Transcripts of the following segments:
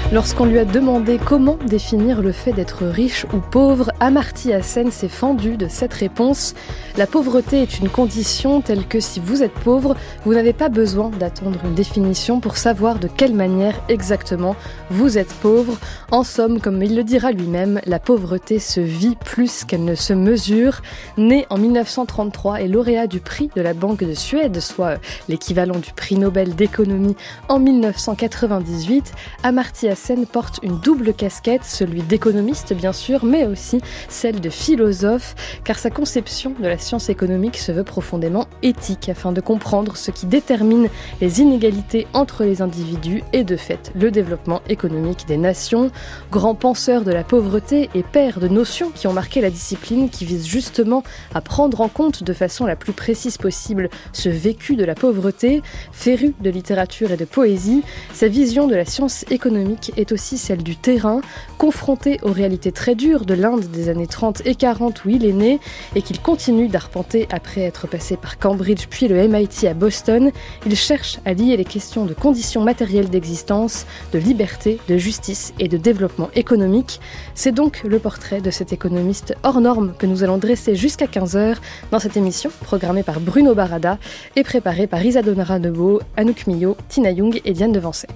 Lorsqu'on lui a demandé comment définir le fait d'être riche ou pauvre, Amartya Sen s'est fendu de cette réponse. La pauvreté est une condition telle que si vous êtes pauvre, vous n'avez pas besoin d'attendre une définition pour savoir de quelle manière exactement vous êtes pauvre. En somme, comme il le dira lui-même, la pauvreté se vit plus qu'elle ne se mesure. Né en 1933 et lauréat du prix de la Banque de Suède, soit l'équivalent du prix Nobel d'économie en 1998, Amartya Sen porte une double casquette, celui d'économiste bien sûr, mais aussi celle de philosophe, car sa conception de la science économique se veut profondément éthique, afin de comprendre ce qui détermine les inégalités entre les individus et de fait le développement économique des nations. Grand penseur de la pauvreté et père de notions qui ont marqué la discipline, qui vise justement à prendre en compte de façon la plus précise possible ce vécu de la pauvreté, féru de littérature et de poésie, sa vision de la science économique est aussi celle du terrain, confronté aux réalités très dures de l'Inde des années 30 et 40 où il est né et qu'il continue d'arpenter après être passé par Cambridge puis le MIT à Boston. Il cherche à lier les questions de conditions matérielles d'existence, de liberté, de justice et de développement économique. C'est donc le portrait de cet économiste hors norme que nous allons dresser jusqu'à 15h dans cette émission programmée par Bruno Barada et préparée par Isadora Nebo, Anouk Millot, Tina Young et Diane Devancey.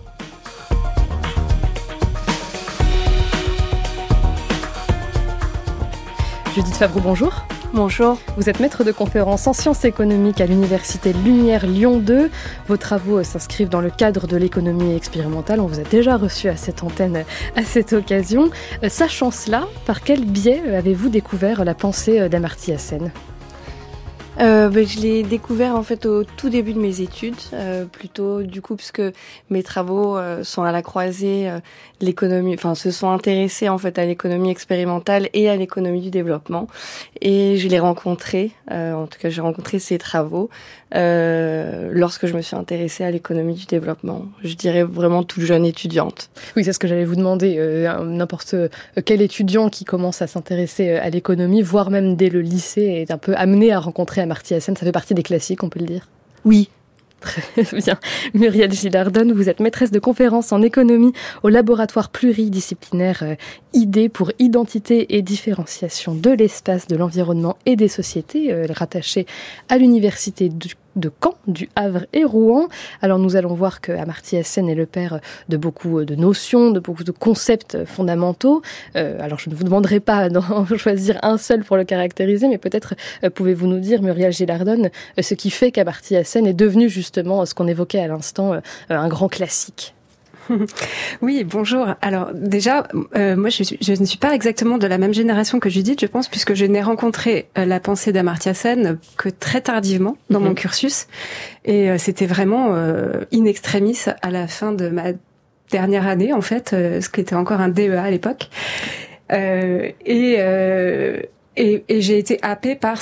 Judith Favreau, bonjour. Bonjour. Vous êtes maître de conférences en sciences économiques à l'Université Lumière Lyon 2. Vos travaux s'inscrivent dans le cadre de l'économie expérimentale. On vous a déjà reçu à cette antenne à cette occasion. Sachant cela, par quel biais avez-vous découvert la pensée d'Amartya Sen ? Je l'ai découvert en fait au tout début de mes études, plutôt du coup parce que mes travaux sont à la croisée de l'économie, enfin se sont intéressés en fait à l'économie expérimentale et à l'économie du développement. Et je l'ai rencontré, en tout cas j'ai rencontré ces travaux lorsque je me suis intéressée à l'économie du développement. Je dirais vraiment toute jeune étudiante. Oui, c'est ce que j'allais vous demander. N'importe quel étudiant qui commence à s'intéresser à l'économie, voire même dès le lycée, est un peu amené à rencontrer Amartya Sen. Ça fait partie des classiques, on peut le dire. Oui. Très bien. Muriel Gilardon, vous êtes maîtresse de conférences en économie au laboratoire pluridisciplinaire ID pour identité et différenciation de l'espace, de l'environnement et des sociétés, rattachée à l'université de Caen, du Havre et Rouen. Alors nous allons voir que Amartya Sen est le père de beaucoup de notions, de beaucoup de concepts fondamentaux. Alors je ne vous demanderai pas d'en choisir un seul pour le caractériser, mais peut-être pouvez-vous nous dire, Muriel Gilardon, ce qui fait qu'Amartya Sen est devenu justement ce qu'on évoquait à l'instant, un grand classique. Oui, bonjour. Alors déjà, moi je ne suis pas exactement de la même génération que Judith, je pense, puisque je n'ai rencontré la pensée d'Amartya Sen que très tardivement dans mon cursus. Et c'était vraiment in extremis à la fin de ma dernière année, en fait, ce qui était encore un DEA à l'époque. Et j'ai été happée par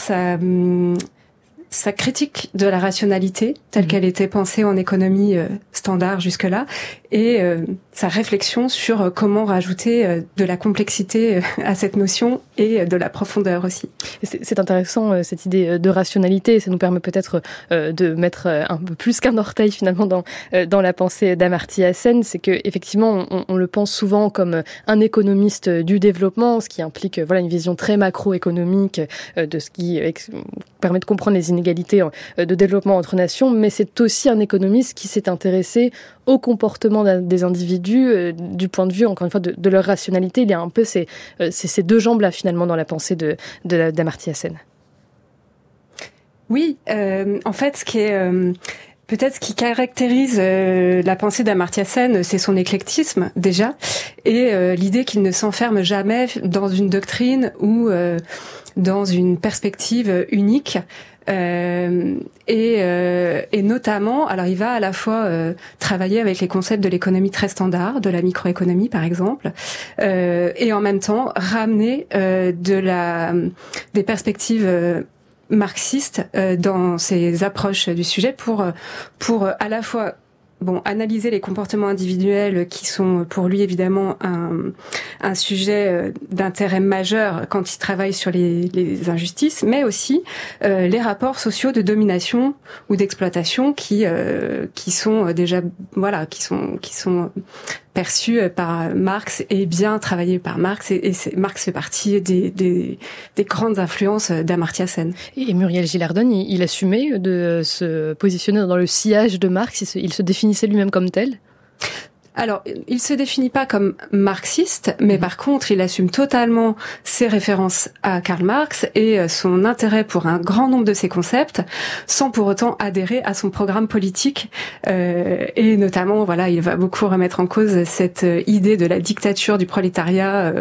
sa critique de la rationalité telle qu'elle était pensée en économie standard jusque-là et sa réflexion sur comment rajouter de la complexité à cette notion et de la profondeur aussi. C'est intéressant cette idée de rationalité, ça nous permet peut-être de mettre un peu plus qu'un orteil finalement dans la pensée d'Amartya Sen. C'est que effectivement on le pense souvent comme un économiste du développement, ce qui implique une vision très macroéconomique de ce qui permet de comprendre les inégalités de développement entre nations, mais c'est aussi un économiste qui s'est intéressé au comportement des individus du point de vue, encore une fois, de leur rationalité. Il y a un peu ces deux jambes-là, finalement, dans la pensée d'Amartya Sen. Oui, en fait, peut-être ce qui caractérise la pensée d'Amartya Sen, c'est son éclectisme, déjà, et l'idée qu'il ne s'enferme jamais dans une doctrine ou dans une perspective unique. Et notamment, alors il va à la fois travailler avec les concepts de l'économie très standard, de la microéconomie par exemple, et en même temps ramener des perspectives marxistes dans ses approches du sujet pour à la fois analyser les comportements individuels qui sont pour lui évidemment un sujet d'intérêt majeur quand il travaille sur les injustices, mais aussi les rapports sociaux de domination ou d'exploitation qui sont déjà qui sont perçu par Marx et bien travaillé par Marx. Et Marx fait partie des grandes influences d'Amartya Sen. Et Muriel Gilardone, il assumait de se positionner dans le sillage de Marx, il se définissait lui-même comme tel? Alors, il se définit pas comme marxiste, mais par contre, il assume totalement ses références à Karl Marx et son intérêt pour un grand nombre de ses concepts, sans pour autant adhérer à son programme politique. Et notamment, voilà, il va beaucoup remettre en cause cette idée de la dictature du prolétariat.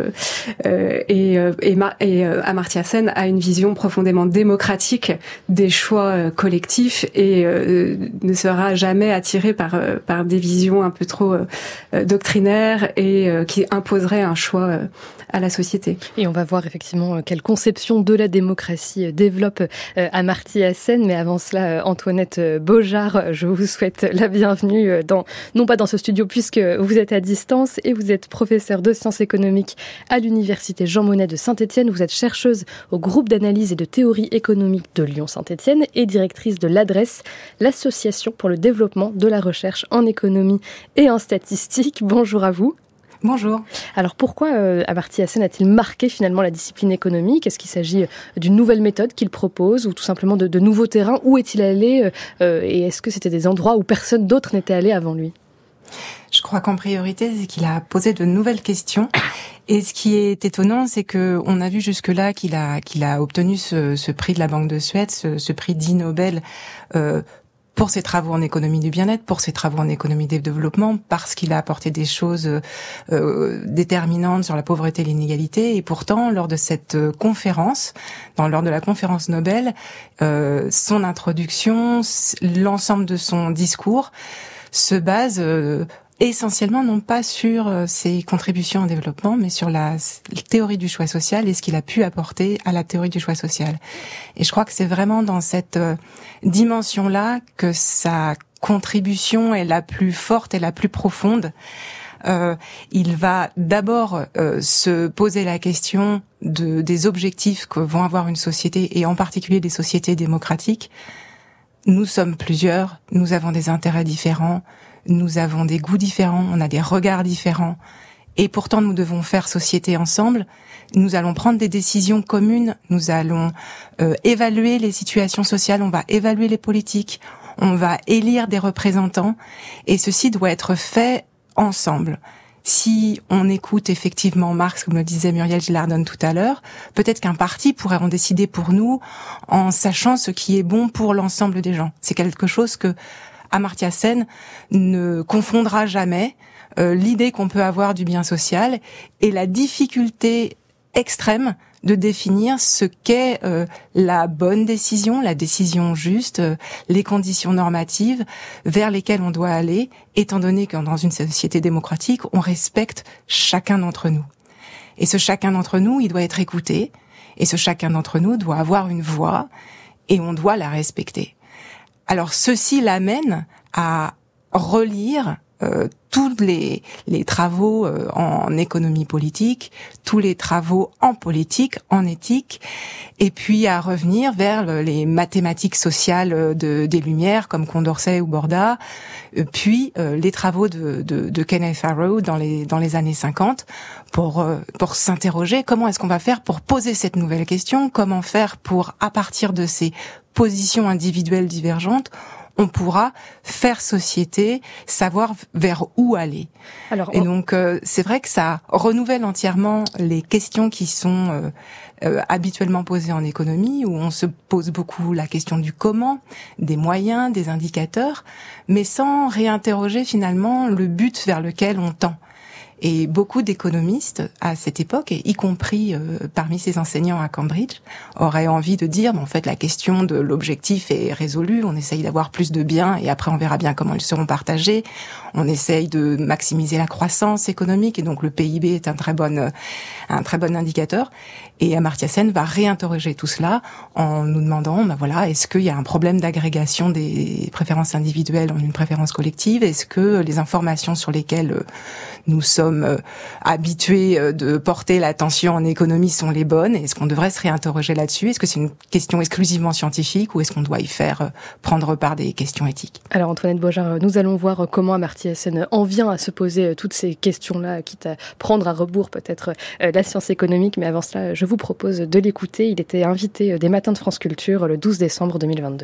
Amartya Sen a une vision profondément démocratique des choix collectifs et ne sera jamais attiré par des visions un peu trop doctrinaire et qui imposerait un choix à la société. Et on va voir effectivement quelle conception de la démocratie développe Amartya Sen. Mais avant cela, Antoinette Beaujard, je vous souhaite la bienvenue non pas dans ce studio puisque vous êtes à distance et vous êtes professeure de sciences économiques à l'université Jean Monnet de Saint-Étienne. Vous êtes chercheuse au groupe d'analyse et de théorie économique de Lyon-Saint-Étienne et directrice de l'ADRESS, l'association pour le développement de la recherche en économie et en statistique. Bonjour à vous. Bonjour. Alors pourquoi Amartya Sen a-t-il marqué finalement la discipline économique? Est-ce qu'il s'agit d'une nouvelle méthode qu'il propose ou tout simplement de nouveaux terrains? Où est-il allé et est-ce que c'était des endroits où personne d'autre n'était allé avant lui? Je crois qu'en priorité, c'est qu'il a posé de nouvelles questions. Et ce qui est étonnant, c'est que on a vu jusque-là qu'il a obtenu ce prix de la Banque de Suède, ce prix dit Nobel, pour ses travaux en économie du bien-être, pour ses travaux en économie du développement, parce qu'il a apporté des choses déterminantes sur la pauvreté et l'inégalité. Et pourtant, lors de cette conférence, lors de la conférence Nobel, son introduction, l'ensemble de son discours se base essentiellement non pas sur ses contributions en développement, mais sur la théorie du choix social et ce qu'il a pu apporter à la théorie du choix social. Et je crois que c'est vraiment dans cette dimension-là que sa contribution est la plus forte et la plus profonde. Il va d'abord se poser la question des objectifs que vont avoir une société, et en particulier des sociétés démocratiques. Nous sommes plusieurs, nous avons des intérêts différents, nous avons des goûts différents, on a des regards différents, et pourtant nous devons faire société ensemble. Nous allons prendre des décisions communes, nous allons évaluer les situations sociales, on va évaluer les politiques, on va élire des représentants, et ceci doit être fait ensemble. Si on écoute effectivement Marx, comme le disait Muriel Gilardone tout à l'heure, peut-être qu'un parti pourrait en décider pour nous en sachant ce qui est bon pour l'ensemble des gens. C'est quelque chose que Amartya Sen ne confondra jamais, l'idée qu'on peut avoir du bien social et la difficulté extrême de définir ce qu'est la bonne décision, la décision juste, les conditions normatives vers lesquelles on doit aller, étant donné que dans une société démocratique, on respecte chacun d'entre nous. Et ce chacun d'entre nous, il doit être écouté, et ce chacun d'entre nous doit avoir une voix, et on doit la respecter. Alors ceci l'amène à relire tous les travaux en économie politique, tous les travaux en politique, en éthique, et puis à revenir vers les mathématiques sociales des Lumières comme Condorcet ou Borda, puis les travaux de Kenneth Arrow dans les années 50 pour s'interroger comment est-ce qu'on va faire pour poser cette nouvelle question, comment faire pour, à partir de ces positions individuelles divergentes, on pourra faire société, savoir vers où aller. Donc, c'est vrai que ça renouvelle entièrement les questions qui sont habituellement posées en économie, où on se pose beaucoup la question du comment, des moyens, des indicateurs, mais sans réinterroger finalement le but vers lequel on tend. Et beaucoup d'économistes à cette époque, y compris parmi ces enseignants à Cambridge, auraient envie de dire, en fait, la question de l'objectif est résolue, on essaye d'avoir plus de biens et après on verra bien comment ils seront partagés. On essaye de maximiser la croissance économique et donc le PIB est un très bon indicateur. Et Amartya Sen va réinterroger tout cela en nous demandant, est-ce qu'il y a un problème d'agrégation des préférences individuelles en une préférence collective? Est-ce que les informations sur lesquelles nous sommes sommes habitués de porter l'attention en économie sont les bonnes? Est-ce qu'on devrait se réinterroger là-dessus? Est-ce que c'est une question exclusivement scientifique ou est-ce qu'on doit y faire prendre part des questions éthiques? Alors Antoinette Beaujard, nous allons voir comment Amartya Sen en vient à se poser toutes ces questions-là, quitte à prendre à rebours peut-être la science économique. Mais avant cela, je vous propose de l'écouter. Il était invité des Matins de France Culture le 12 décembre 2022.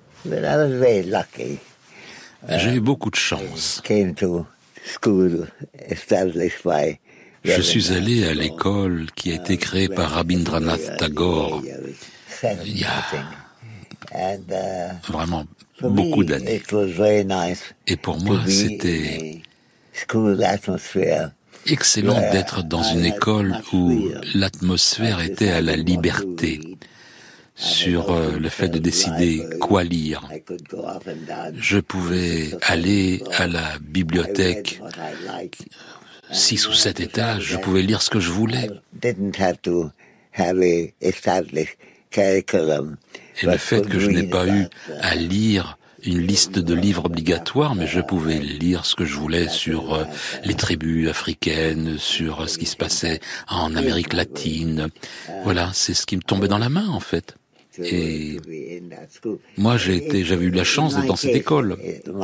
J'ai eu beaucoup de chance. Je suis allé à l'école qui a été créée par Rabindranath Tagore il y a vraiment beaucoup d'années. Et pour moi, c'était excellent d'être dans une école où l'atmosphère était à la liberté, sur le fait de décider quoi lire. Je pouvais aller à la bibliothèque 6 ou 7 étages, je pouvais lire ce que je voulais. Et le fait que je n'ai pas eu à lire une liste de livres obligatoires, mais je pouvais lire ce que je voulais sur les tribus africaines, sur ce qui se passait en Amérique latine. Voilà, c'est ce qui me tombait dans la main, en fait. Et moi, j'avais eu la chance d'être dans cette école.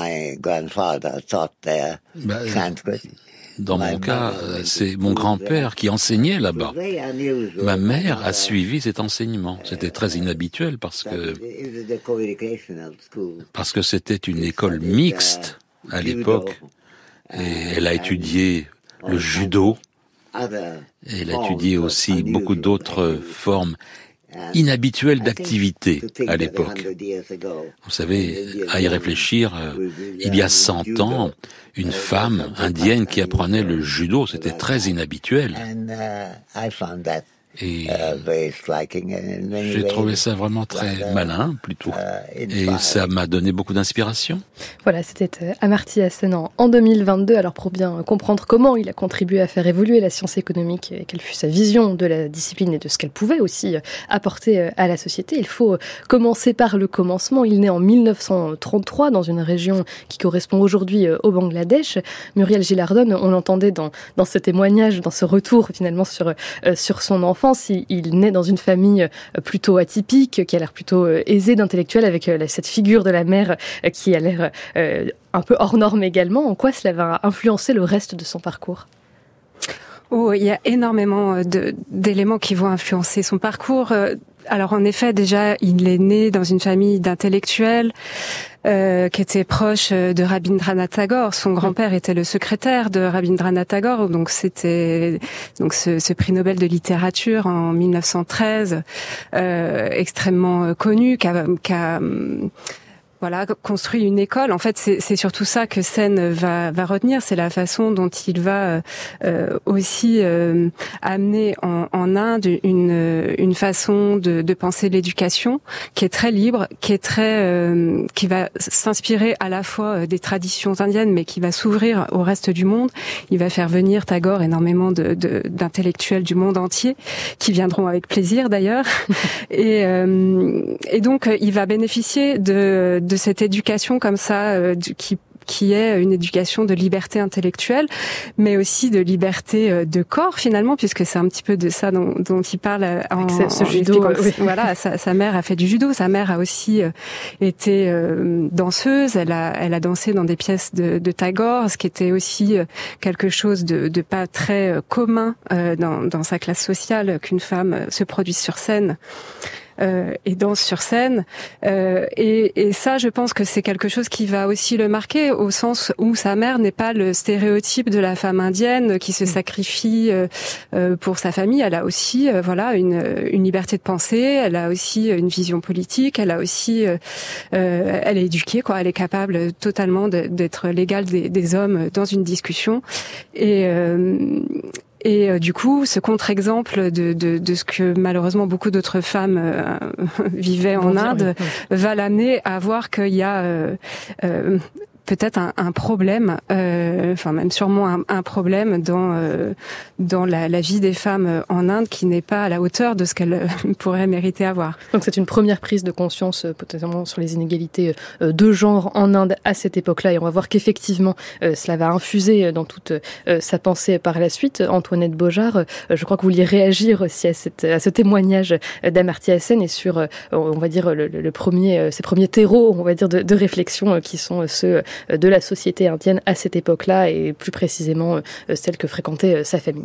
Dans mon cas, c'est mon grand-père qui enseignait là-bas. Ma mère a suivi cet enseignement. C'était très inhabituel parce que c'était une école mixte à l'époque. Et elle a étudié le judo. Et elle a étudié aussi beaucoup d'autres formes inhabituelles d'activité à l'époque. Vous savez, à y réfléchir, il y a 100 ans, une femme indienne qui apprenait le judo, c'était très inhabituel. Et j'ai trouvé ça vraiment très malin, plutôt. Et ça m'a donné beaucoup d'inspiration. Voilà, c'était Amartya Sen en 2022. Alors pour bien comprendre comment il a contribué à faire évoluer la science économique et quelle fut sa vision de la discipline et de ce qu'elle pouvait aussi apporter à la société, il faut commencer par le commencement. Il naît en 1933 dans une région qui correspond aujourd'hui au Bangladesh. Muriel Gilardone, on l'entendait dans ce témoignage, dans ce retour finalement sur son enfance. Il naît dans une famille plutôt atypique, qui a l'air plutôt aisée d'intellectuel, avec cette figure de la mère qui a l'air un peu hors norme également. En quoi cela va influencer le reste de son parcours ? Oh, il y a énormément d'éléments qui vont influencer son parcours. Alors en effet, déjà, il est né dans une famille d'intellectuels qui était proche de Rabindranath Tagore. Son grand-père était le secrétaire de Rabindranath Tagore, donc c'était ce prix Nobel de littérature en 1913, extrêmement connu, qui a voilà, construit une école. En fait, c'est surtout ça que Sen va retenir, c'est la façon dont il va aussi amener en Inde une façon de penser l'éducation qui est très libre, qui va s'inspirer à la fois des traditions indiennes, mais qui va s'ouvrir au reste du monde. Il va faire venir Tagore énormément d'intellectuels du monde entier, qui viendront avec plaisir d'ailleurs. Et donc, il va bénéficier de cette éducation comme ça, qui est une éducation de liberté intellectuelle, mais aussi de liberté de corps finalement, puisque c'est un petit peu de ça dont il parle ce judo. Oui. Voilà, sa mère a fait du judo, sa mère a aussi été danseuse, elle a dansé dans des pièces de Tagore, ce qui était aussi quelque chose de pas très commun dans sa classe sociale, qu'une femme se produise sur scène. Et danse sur scène. Et ça, je pense que c'est quelque chose qui va aussi le marquer, au sens où sa mère n'est pas le stéréotype de la femme indienne qui se sacrifie pour sa famille. Elle a aussi, voilà, une liberté de penser. Elle a aussi une vision politique. Elle a aussi, elle est éduquée, quoi. Elle est capable totalement d'être l'égale des hommes dans une discussion. Et du coup, ce contre-exemple de ce que malheureusement beaucoup d'autres femmes vivaient en Inde va l'amener à voir qu'il y a peut-être un problème, enfin même sûrement un problème dans la vie des femmes en Inde qui n'est pas à la hauteur de ce qu'elles pourraient mériter avoir. Donc c'est une première prise de conscience potentiellement sur les inégalités de genre en Inde à cette époque-là, et on va voir qu'effectivement cela va infuser dans toute sa pensée par la suite. Antoinette Beaujard, je crois que vous vouliez réagir aussi à ce témoignage d'Amartya Sen et sur, on va dire, ces premiers terreaux, on va dire, de réflexion qui sont ceux de la société indienne à cette époque-là et plus précisément celle que fréquentait sa famille.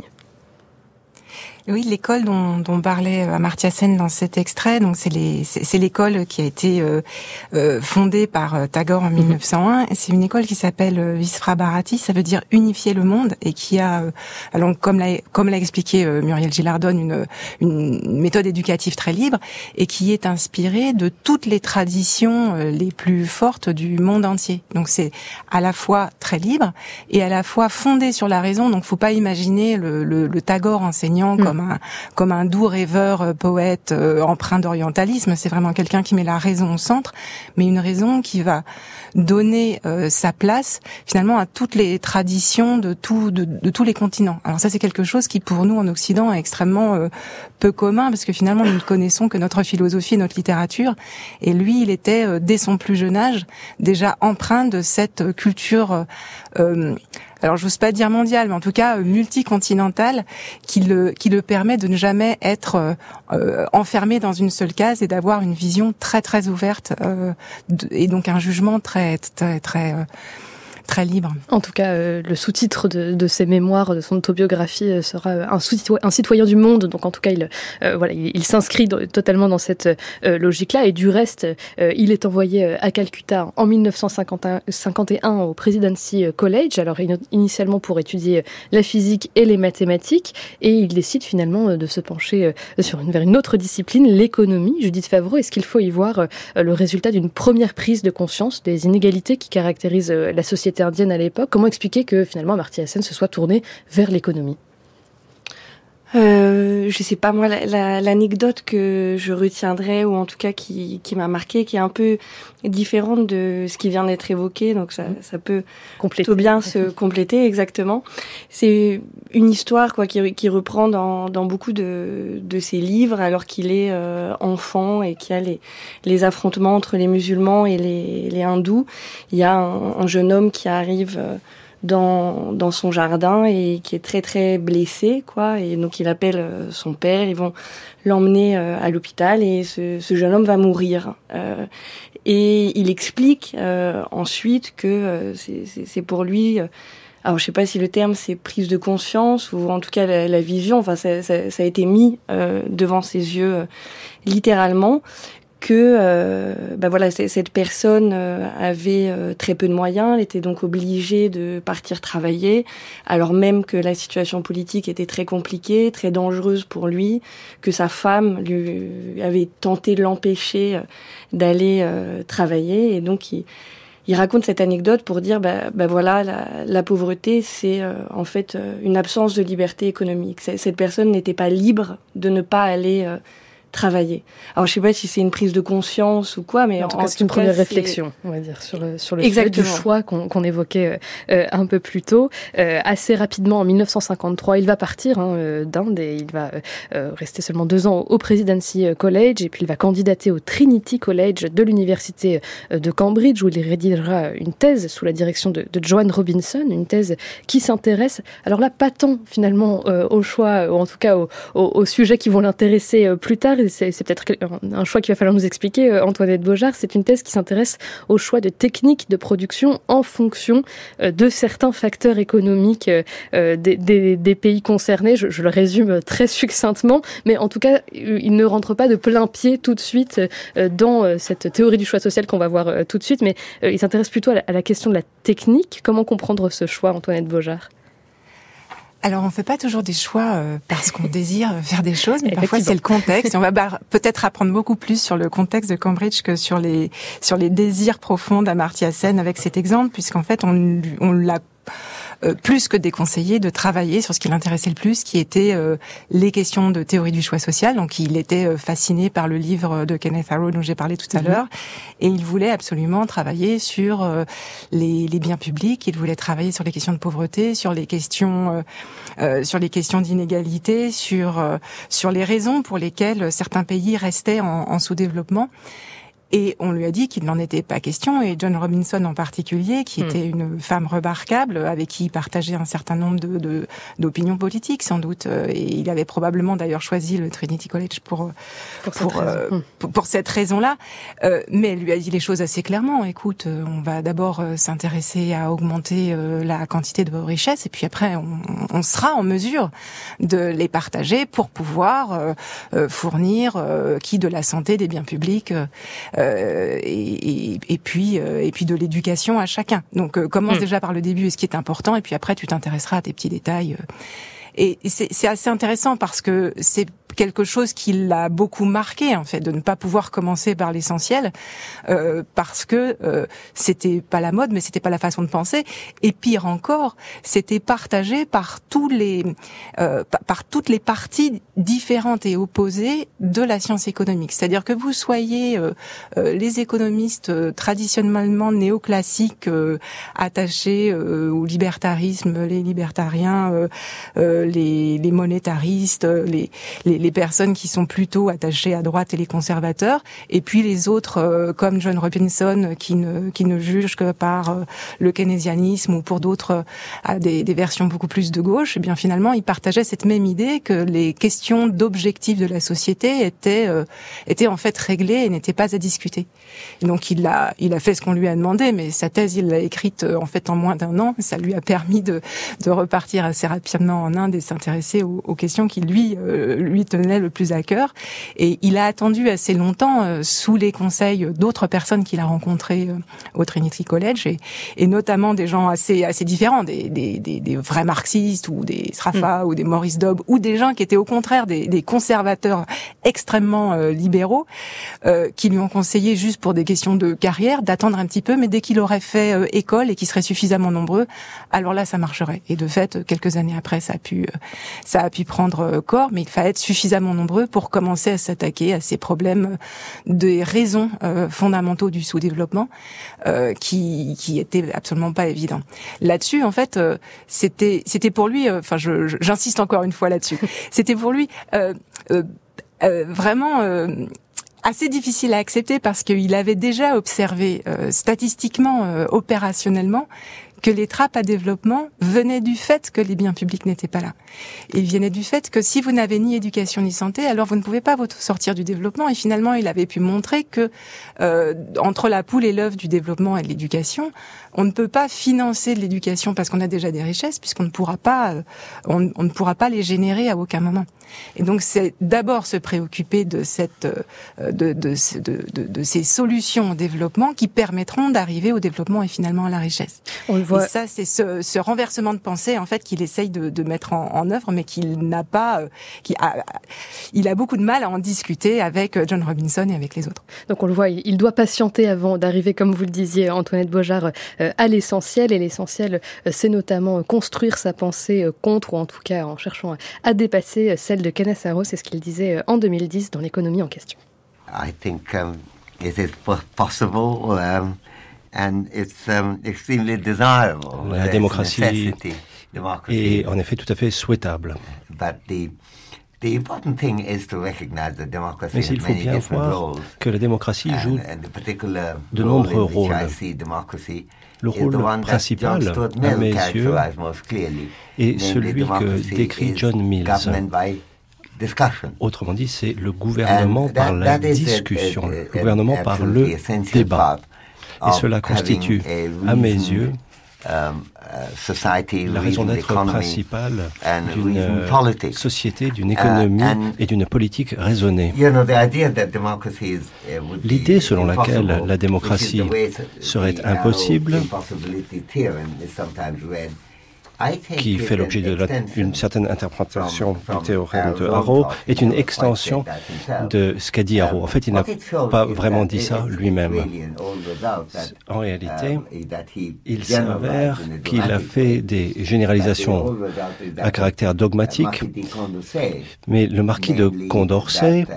Oui, l'école dont parlait Amartya Sen dans cet extrait, donc c'est l'école qui a été fondée par Tagore en 1901. C'est une école qui s'appelle Visva Bharati, ça veut dire unifier le monde, et qui a, alors comme l'a expliqué Muriel Gilardone, une méthode éducative très libre et qui est inspirée de toutes les traditions les plus fortes du monde entier. Donc c'est à la fois très libre et à la fois fondé sur la raison. Donc faut pas imaginer le Tagore enseignant comme un doux rêveur, poète, empreint d'orientalisme. C'est vraiment quelqu'un qui met la raison au centre, mais une raison qui va donner sa place finalement à toutes les traditions de tous les continents. Alors ça, c'est quelque chose qui pour nous en Occident est extrêmement peu commun, parce que finalement nous ne connaissons que notre philosophie et notre littérature, et lui il était dès son plus jeune âge déjà empreint de cette culture alors j'ose pas dire mondiale, mais en tout cas multicontinentale, qui le permet de ne jamais être enfermé dans une seule case et d'avoir une vision très très ouverte et donc un jugement très libre. En tout cas, le sous-titre de ses mémoires, de son autobiographie, sera un citoyen du monde. Donc, en tout cas, il s'inscrit totalement dans cette logique-là. Et du reste, il est envoyé à Calcutta en 1951 au Presidency College. Alors, initialement pour étudier la physique et les mathématiques. Et il décide finalement de se pencher vers une autre discipline, l'économie. Judith Favreau, est-ce qu'il faut y voir le résultat d'une première prise de conscience des inégalités qui caractérisent la société indienne à l'époque? Comment expliquer que finalement Amartya Sen se soit tourné vers l'économie? Je sais pas, moi, l'anecdote que je retiendrai, ou en tout cas qui m'a marqué, qui est un peu différente de ce qui vient d'être évoqué, donc ça peut plutôt bien se compléter, exactement. C'est une histoire qui reprend dans beaucoup de ses livres, alors qu'il est enfant et qu'il y a les affrontements entre les musulmans et les hindous. Il y a un jeune homme qui arrive dans son jardin et qui est très très blessé, et donc il appelle son père. Ils vont l'emmener à l'hôpital et ce jeune homme va mourir, et il explique ensuite que c'est pour lui, alors je sais pas si le terme c'est prise de conscience ou en tout cas la vision, enfin ça a été mis devant ses yeux littéralement, que cette personne avait très peu de moyens. Elle était donc obligée de partir travailler, alors même que la situation politique était très compliquée, très dangereuse pour lui, que sa femme lui avait tenté de l'empêcher d'aller travailler. Et donc il raconte cette anecdote pour dire la pauvreté, c'est en fait une absence de liberté économique. Cette personne n'était pas libre de ne pas aller travailler. Alors je sais pas si c'est une prise de conscience ou quoi, mais en tout cas c'est une première réflexion, on va dire, sur le sujet du choix qu'on évoquait un peu plus tôt. Assez rapidement, en 1953, il va partir d'Inde et il va rester seulement 2 ans au Presidency College, et puis il va candidater au Trinity College de l'université de Cambridge, où il rédigera une thèse sous la direction de Joanne Robinson, une thèse qui s'intéresse, alors là pas tant finalement au choix, ou en tout cas au sujets qui vont l'intéresser plus tard. C'est peut-être un choix qu'il va falloir nous expliquer, Antoinette Beaujard. C'est une thèse qui s'intéresse au choix de techniques de production en fonction de certains facteurs économiques des pays concernés. Je le résume très succinctement, mais en tout cas, il ne rentre pas de plein pied tout de suite dans cette théorie du choix social qu'on va voir tout de suite, mais il s'intéresse plutôt à la question de la technique. Comment comprendre ce choix, Antoinette Beaujard ? Alors, on fait pas toujours des choix parce qu'on désire faire des choses, mais parfois c'est le contexte. On va peut-être apprendre beaucoup plus sur le contexte de Cambridge que sur les désirs profonds d'Amartya Sen avec cet exemple, puisqu'en fait, on l'a plus que déconseillé de travailler sur ce qui l'intéressait le plus, qui était les questions de théorie du choix social. Donc il était fasciné par le livre de Kenneth Arrow dont j'ai parlé tout à l'heure, et il voulait absolument travailler sur les biens publics. Il voulait travailler sur les questions de pauvreté, sur les questions d'inégalité, sur les raisons pour lesquelles certains pays restaient en sous-développement. Et on lui a dit qu'il n'en était pas question, et John Robinson en particulier, qui était une femme remarquable, avec qui il partageait un certain nombre d'opinions politiques, sans doute, et il avait probablement d'ailleurs choisi le Trinity College pour cette raison-là, mais elle lui a dit les choses assez clairement. Écoute, on va d'abord s'intéresser à augmenter la quantité de richesses, et puis après on sera en mesure de les partager pour pouvoir fournir qui de la santé, des biens publics, et puis de l'éducation à chacun. Donc commence déjà par le début et ce qui est important, et puis après tu t'intéresseras à tes petits détails. Et c'est assez intéressant parce que c'est quelque chose qui l'a beaucoup marqué, en fait, de ne pas pouvoir commencer par l'essentiel, parce que c'était pas la mode, mais c'était pas la façon de penser. Et pire encore, c'était partagé par par toutes les parties différentes et opposées de la science économique. C'est-à-dire que vous soyez les économistes traditionnellement néoclassiques attachés au libertarisme, les libertariens, les monétaristes, les personnes qui sont plutôt attachées à droite et les conservateurs, et puis les autres comme John Robinson qui ne jugent que par le keynésianisme, ou pour d'autres à des versions beaucoup plus de gauche. Et bien finalement, ils partageaient cette même idée que les questions d'objectifs de la société étaient en fait réglées et n'étaient pas à discuter. Et donc il a fait ce qu'on lui a demandé, mais sa thèse il l'a écrite en fait en moins d'1 an. Ça lui a permis de repartir assez rapidement en Inde et s'intéresser aux questions qui lui tenait le plus à cœur. Et il a attendu assez longtemps sous les conseils d'autres personnes qu'il a rencontrées au Trinity College, et notamment des gens assez différents, des vrais marxistes, ou des Sraffa, ou des Maurice Dobb, ou des gens qui étaient au contraire des conservateurs extrêmement libéraux, qui lui ont conseillé, juste pour des questions de carrière, d'attendre un petit peu, mais dès qu'il aurait fait école et qu'il serait suffisamment nombreux, alors là ça marcherait. Et de fait, quelques années après, ça a pu prendre corps, mais il fallait être suffisamment nombreux pour commencer à s'attaquer à ces problèmes des raisons fondamentaux du sous-développement, qui étaient absolument pas évidents. Là-dessus, en fait, c'était pour lui, j'insiste encore une fois là-dessus, c'était pour lui vraiment assez difficile à accepter, parce qu'il avait déjà observé statistiquement, opérationnellement, que les trappes à développement venaient du fait que les biens publics n'étaient pas là. Ils venaient du fait que si vous n'avez ni éducation ni santé, alors vous ne pouvez pas vous sortir du développement. Et finalement, il avait pu montrer que entre la poule et l'œuf du développement et de l'éducation, on ne peut pas financer de l'éducation parce qu'on a déjà des richesses, puisqu'on ne pourra pas, on ne pourra pas les générer à aucun moment. Et donc, c'est d'abord se préoccuper de ces solutions au développement qui permettront d'arriver au développement et finalement à la richesse. On le voit. Et ça, c'est ce renversement de pensée, en fait, qu'il essaye de mettre en œuvre, mais qu'il n'a pas, il a beaucoup de mal à en discuter avec John Robinson et avec les autres. Donc, on le voit, il doit patienter avant d'arriver, comme vous le disiez, Antoinette Beaujard, à l'essentiel. Et l'essentiel, c'est notamment construire sa pensée contre, ou en tout cas en cherchant à dépasser celle de Kenneth Arrow. C'est ce qu'il disait en 2010 dans l'économie en question. I think it is possible and it's extremely desirable. La démocratie est en effet tout à fait souhaitable. Mais il faut bien voir que la démocratie joue de nombreux rôles. Le rôle principal, à mes yeux, est celui que décrit John Mills. Autrement dit, c'est le gouvernement par la discussion, le gouvernement par le débat. Et cela constitue, à mes yeux, la raison d'être principale d'une société, d'une économie et d'une politique raisonnée. L'idée selon laquelle la démocratie serait impossible qui fait l'objet d'une certaine interprétation du théorème de Arrow, est une extension de ce qu'a dit Arrow. En fait, il n'a pas vraiment dit ça lui-même. En réalité, il s'avère qu'il a fait des généralisations à caractère dogmatique, mais le marquis de Condorcet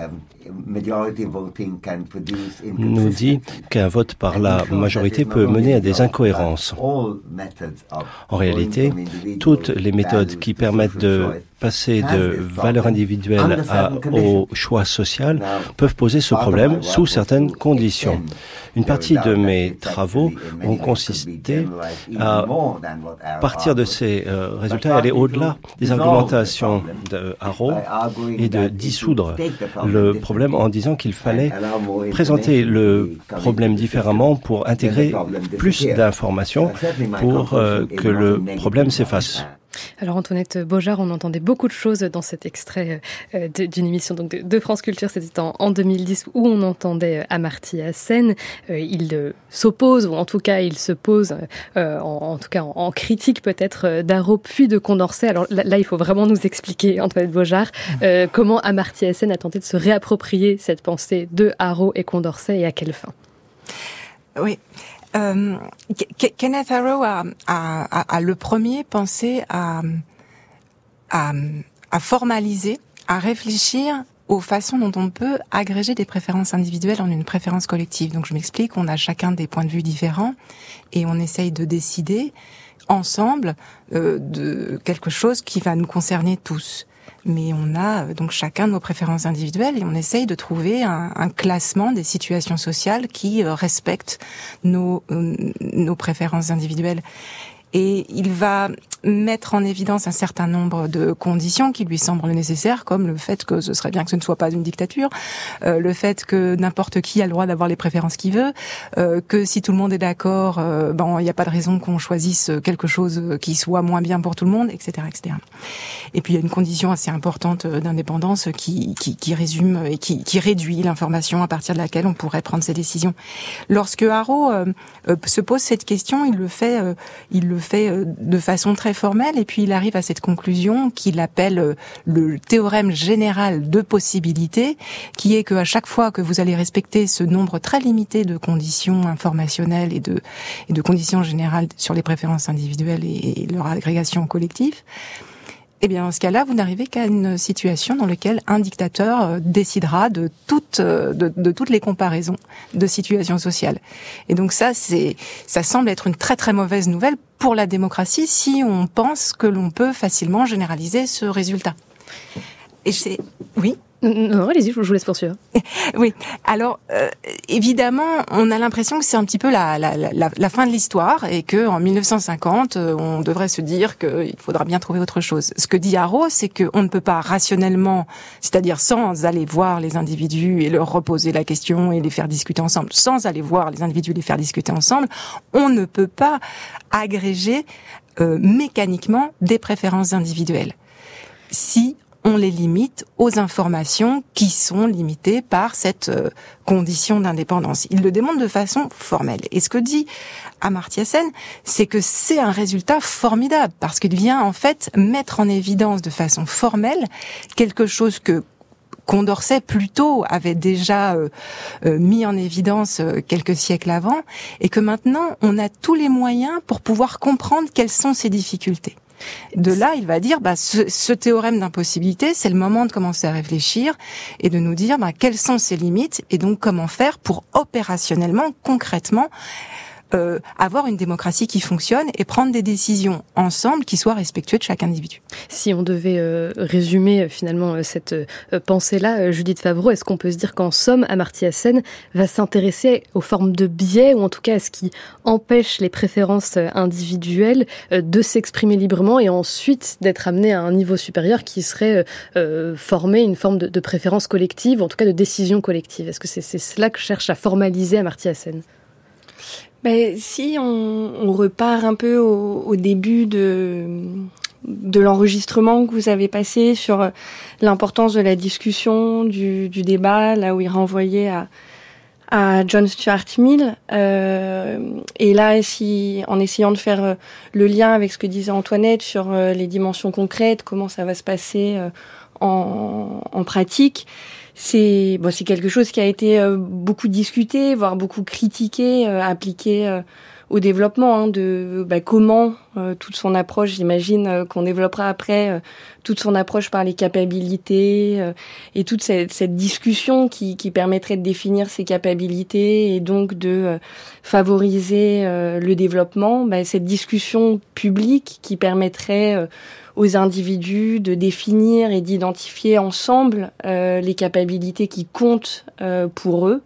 nous dit qu'un vote par la majorité peut mener à des incohérences. En réalité, toutes les méthodes qui permettent de passer de valeurs individuelles au choix social peuvent poser ce problème sous certaines conditions. Une partie de mes travaux ont consisté à partir de ces résultats et aller au-delà des argumentations de Arrow et de dissoudre le problème en disant qu'il fallait présenter le problème différemment pour intégrer plus d'informations pour que le problème s'efface. Alors Antoinette Beaujard, on entendait beaucoup de choses dans cet extrait d'une émission donc de France Culture, c'était en 2010 où on entendait Amartya Sen. Il s'oppose, ou en tout cas il se pose en critique peut-être d'Arrow puis de Condorcet. Alors là il faut vraiment nous expliquer, Antoinette Beaujard, comment Amartya Sen a tenté de se réapproprier cette pensée de Arrow et Condorcet et à quelle fin? Oui. Kenneth Arrow a le premier pensé à formaliser, à réfléchir aux façons dont on peut agréger des préférences individuelles en une préférence collective. Donc je m'explique, on a chacun des points de vue différents et on essaye de décider ensemble de quelque chose qui va nous concerner tous. Mais on a donc chacun nos préférences individuelles et on essaye de trouver un classement des situations sociales qui respectent nos préférences individuelles. Et il va mettre en évidence un certain nombre de conditions qui lui semblent nécessaires, comme le fait que ce serait bien que ce ne soit pas une dictature, le fait que n'importe qui a le droit d'avoir les préférences qu'il veut, que si tout le monde est d'accord, il n'y a pas de raison qu'on choisisse quelque chose qui soit moins bien pour tout le monde, etc., etc. Et puis il y a une condition assez importante d'indépendance qui résume et qui réduit l'information à partir de laquelle on pourrait prendre ses décisions. Lorsque Arrow se pose cette question, il le fait de façon très formelle et puis il arrive à cette conclusion qu'il appelle le théorème général de possibilité, qui est qu'à chaque fois que vous allez respecter ce nombre très limité de conditions informationnelles et de conditions générales sur les préférences individuelles et leur agrégation collective, eh bien, dans ce cas-là, vous n'arrivez qu'à une situation dans laquelle un dictateur décidera de toutes les comparaisons de situations sociales. Et donc ça semble être une très très mauvaise nouvelle pour la démocratie si on pense que l'on peut facilement généraliser ce résultat. Et oui. Non, allez-y, je vous laisse poursuivre. Oui. Alors, évidemment, on a l'impression que c'est un petit peu la fin de l'histoire et que en 1950, on devrait se dire qu'il faudra bien trouver autre chose. Ce que dit Arrow, c'est qu'on ne peut pas rationnellement, c'est-à-dire sans aller voir les individus et leur reposer la question et les faire discuter ensemble, sans aller voir les individus et les faire discuter ensemble, on ne peut pas agréger mécaniquement des préférences individuelles. Si on les limite aux informations qui sont limitées par cette condition d'indépendance. Il le démontre de façon formelle. Et ce que dit Amartya Sen, c'est que c'est un résultat formidable, parce qu'il vient en fait mettre en évidence de façon formelle quelque chose que Condorcet plutôt avait déjà mis en évidence quelques siècles avant, et que maintenant on a tous les moyens pour pouvoir comprendre quelles sont ces difficultés. De là, il va dire, ce théorème d'impossibilité, c'est le moment de commencer à réfléchir et de nous dire quelles sont ses limites et donc comment faire pour opérationnellement, concrètement, avoir une démocratie qui fonctionne et prendre des décisions ensemble qui soient respectueuses de chaque individu. Si on devait résumer finalement cette pensée-là, Judith Favreau, est-ce qu'on peut se dire qu'en somme, Amartya Sen va s'intéresser aux formes de biais, ou en tout cas à ce qui empêche les préférences individuelles de s'exprimer librement et ensuite d'être amené à un niveau supérieur qui serait former une forme de préférence collective, en tout cas de décision collective? Est-ce que c'est cela que cherche à formaliser Amartya Sen? Si on repart un peu au début de l'enregistrement que vous avez passé sur l'importance de la discussion, du débat, là où il renvoyait à John Stuart Mill. Et là, en essayant de faire le lien avec ce que disait Antoinette sur les dimensions concrètes, comment ça va se passer en pratique, c'est quelque chose qui a été beaucoup discuté, voire beaucoup critiqué, appliqué au développement, de comment toute son approche, j'imagine qu'on développera après, toute son approche par les capabilités et toute cette discussion qui permettrait de définir ces capabilités et donc de favoriser le développement, cette discussion publique qui permettrait aux individus de définir et d'identifier ensemble les capabilités qui comptent pour eux.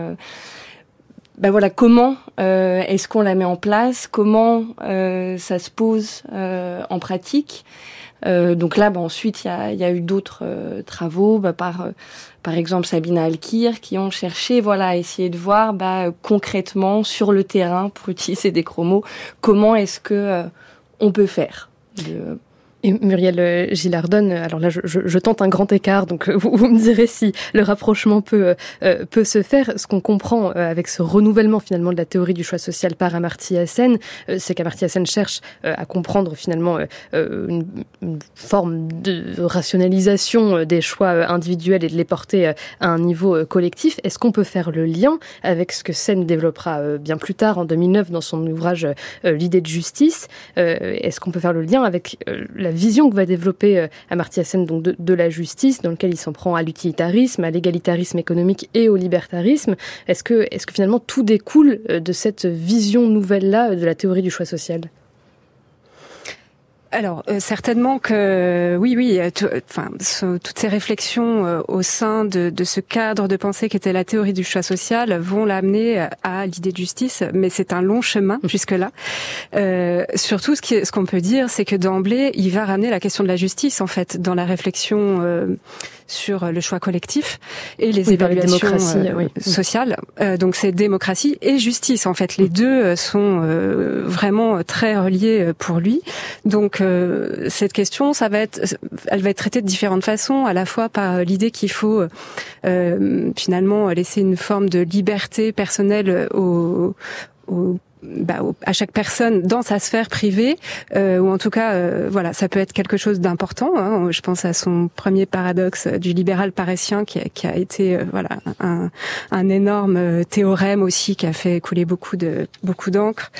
Comment est-ce qu'on la met en place, comment ça se pose en pratique. Donc là, ensuite, il y a eu d'autres travaux, par exemple Sabina Alkir, qui ont cherché, à essayer de voir concrètement sur le terrain, pour utiliser des gros mots, comment est-ce que on peut faire. Et Muriel Gilardone, alors là je tente un grand écart, donc vous me direz si le rapprochement peut se faire. Ce qu'on comprend avec ce renouvellement finalement de la théorie du choix social par Amartya Sen, c'est qu'Amartya Sen cherche à comprendre finalement une forme de rationalisation des choix individuels et de les porter à un niveau collectif. Est-ce qu'on peut faire le lien avec ce que Sen développera bien plus tard en 2009 dans son ouvrage L'idée de justice? Est-ce qu'on peut faire le lien avec la vision que va développer Amartya Sen donc de la justice, dans lequel il s'en prend à l'utilitarisme, à l'égalitarisme économique et au libertarisme? Est-ce que finalement tout découle de cette vision nouvelle-là de la théorie du choix social? Alors certainement que oui, toutes ces réflexions au sein de ce cadre de pensée qu'était la théorie du choix social vont l'amener à l'idée de justice, mais c'est un long chemin jusque-là. Surtout, ce qu'on peut dire, c'est que d'emblée, il va ramener la question de la justice en fait dans la réflexion sur le choix collectif et les évaluations sociales. Donc c'est démocratie et justice en fait. Les deux sont vraiment très reliés pour lui. Donc cette question, elle va être traitée de différentes façons, à la fois par l'idée qu'il faut finalement laisser une forme de liberté personnelle à chaque personne dans sa sphère privée, ou en tout cas, ça peut être quelque chose d'important. Hein. Je pense à son premier paradoxe du libéral paressien qui a été un énorme théorème aussi qui a fait couler beaucoup d'encre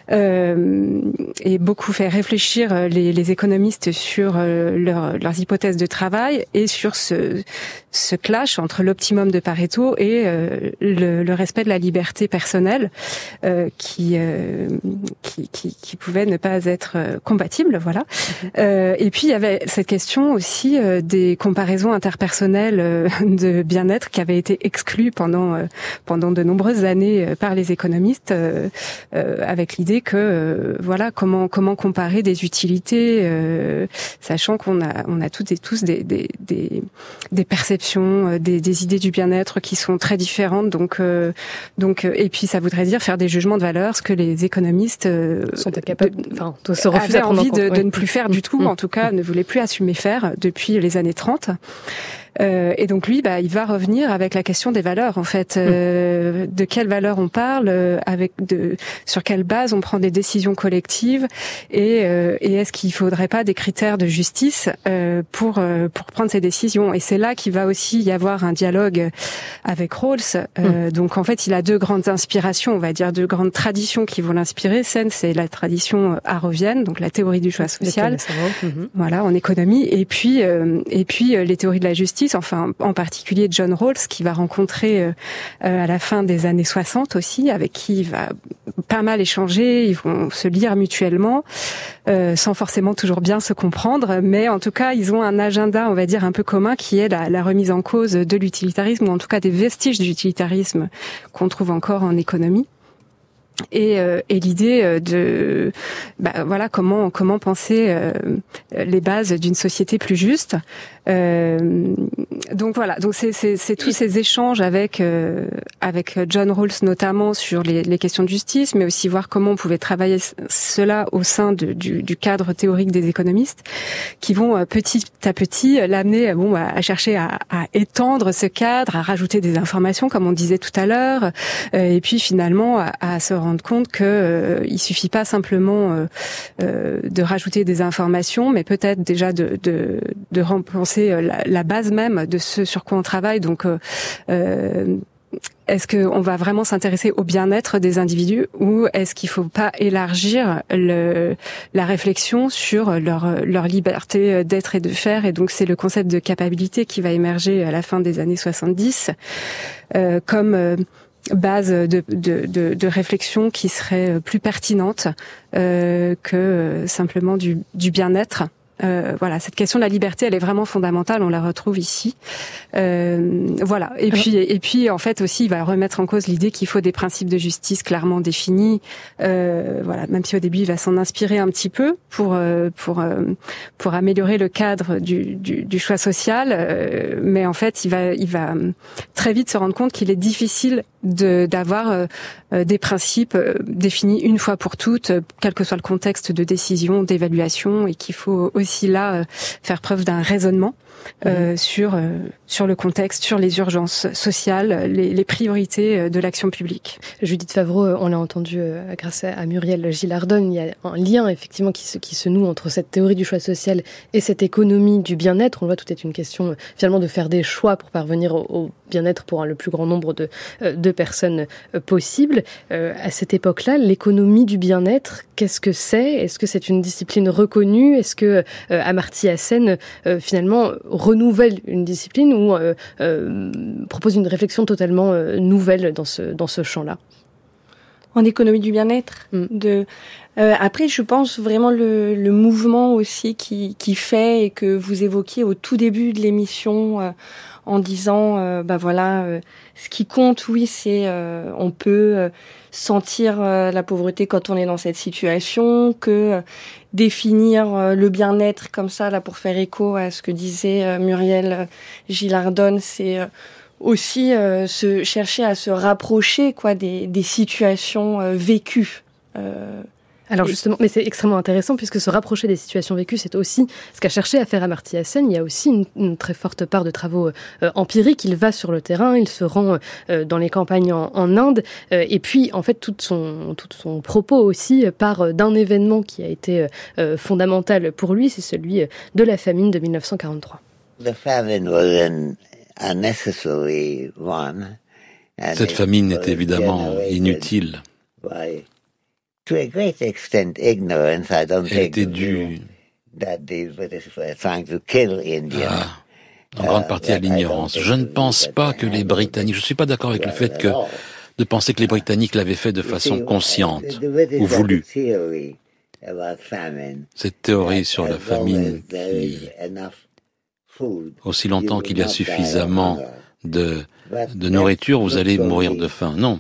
et beaucoup fait réfléchir les économistes sur leurs hypothèses de travail et sur ce clash entre l'optimum de Pareto et le respect de la liberté personnelle qui pouvait ne pas être compatible, et puis il y avait cette question aussi des comparaisons interpersonnelles de bien-être qui avaient été exclues pendant de nombreuses années par les économistes, avec l'idée que comment comparer des utilités, sachant qu'on a toutes et tous des perceptions, des idées du bien-être qui sont très différentes, donc et puis ça voudrait dire faire des jugements de valeur, ce que les économistes sont incapables, se refusent avaient envie de ne plus faire du tout, en tout cas ne voulaient plus assumer faire depuis les années 30. Et donc lui, il va revenir avec la question des valeurs en fait, de quelles valeurs on parle, sur quelle base on prend des décisions collectives, et est-ce qu'il faudrait pas des critères de justice pour prendre ces décisions. Et c'est là qu'il va aussi y avoir un dialogue avec Rawls. Donc en fait, il a deux grandes inspirations, on va dire deux grandes traditions qui vont l'inspirer. Sen, c'est la tradition arrovienne, donc la théorie du choix social, en économie, et puis les théories de la justice. Enfin, en particulier John Rawls, qui va rencontrer à la fin des années 60 aussi, avec qui il va pas mal échanger, ils vont se lire mutuellement, sans forcément toujours bien se comprendre, mais en tout cas, ils ont un agenda, on va dire, un peu commun, qui est la remise en cause de l'utilitarisme, ou en tout cas des vestiges d'utilitarisme qu'on trouve encore en économie. Et l'idée de comment penser les bases d'une société plus juste. donc voilà, donc c'est tous ces échanges avec John Rawls notamment sur les questions de justice, mais aussi voir comment on pouvait travailler cela au sein du cadre théorique des économistes, qui vont petit à petit l'amener à chercher à étendre ce cadre, à rajouter des informations comme on disait tout à l'heure, et puis finalement à se rendre compte que il suffit pas simplement de rajouter des informations, mais peut-être déjà de repenser la base même de ce sur quoi on travaille. Donc est-ce qu'on va vraiment s'intéresser au bien-être des individus ou est-ce qu'il faut pas élargir la réflexion sur leur liberté d'être et de faire? Et donc c'est le concept de capacité qui va émerger à la fin des années 70 comme base de réflexion qui serait plus pertinente que simplement du bien-être. Voilà, cette question de la liberté, elle est vraiment fondamentale. On la retrouve ici. Voilà. Et puis, en fait, aussi, il va remettre en cause l'idée qu'il faut des principes de justice clairement définis. Voilà. Même si au début, il va s'en inspirer un petit peu pour améliorer le cadre du choix social. Mais en fait, il va très vite se rendre compte qu'il est difficile d'avoir des principes définis une fois pour toutes, quel que soit le contexte de décision, d'évaluation, et qu'il faut aussi là faire preuve d'un raisonnement sur le contexte, sur les urgences sociales, les priorités de l'action publique. Judith Favreau, on l'a entendu grâce à Muriel Gillardon, il y a un lien effectivement qui se noue entre cette théorie du choix social et cette économie du bien-être. On voit, tout est une question finalement de faire des choix pour parvenir au bien-être pour le plus grand nombre de personnes possible. À cette époque-là, l'économie du bien-être, qu'est-ce que c'est? Est-ce que c'est une discipline reconnue? Est-ce que Amartya Sen finalement renouvelle une discipline ou propose une réflexion totalement nouvelle dans ce champ-là? En économie du bien-être. Après, je pense vraiment le mouvement aussi qui fait et que vous évoquiez au tout début de l'émission en disant, ce qui compte, oui, c'est on peut sentir la pauvreté quand on est dans cette situation, que définir le bien-être comme ça, là, pour faire écho à ce que disait Muriel Gillardon, c'est aussi chercher à se rapprocher des situations vécues. Alors justement, mais c'est extrêmement intéressant puisque se rapprocher des situations vécues, c'est aussi ce qu'a cherché à faire Amartya Sen. Il y a aussi une très forte part de travaux empiriques. Il va sur le terrain, il se rend dans les campagnes en Inde, et puis en fait tout son propos aussi part d'un événement qui a été fondamental pour lui, c'est celui de la famine de 1943. Cette famine est évidemment inutile. Elle était due en grande partie à l'ignorance. Je ne pense pas que les Britanniques, je ne suis pas d'accord avec le fait de penser que les Britanniques l'avaient fait de façon consciente ou voulue. Cette théorie sur la famine qui, aussi longtemps qu'il y a suffisamment de nourriture, vous allez mourir de faim. Non.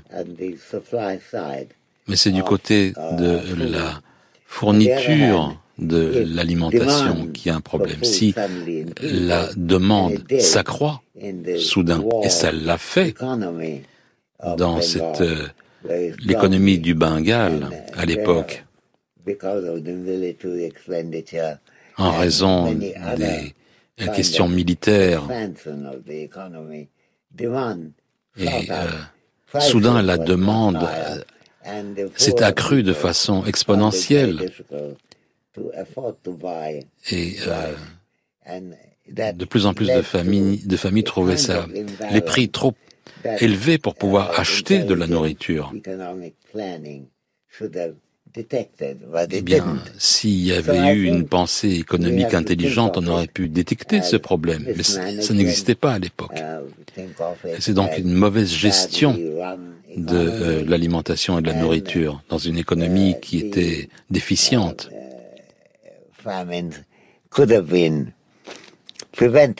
Mais c'est du côté de la fourniture de l'alimentation qui a un problème. Si la demande s'accroît soudain, et ça l'a fait dans l'économie du Bengale à l'époque, en raison des questions militaires, et soudain la demande s'est accrue de façon exponentielle. Et de plus en plus de familles trouvaient les prix trop élevés pour pouvoir acheter de la nourriture. Eh bien, s'il y avait eu une pensée économique intelligente, on aurait pu détecter ce problème. Mais ça n'existait pas à l'époque. Et c'est donc une mauvaise gestion de l'alimentation et de la nourriture dans une économie qui était déficiente.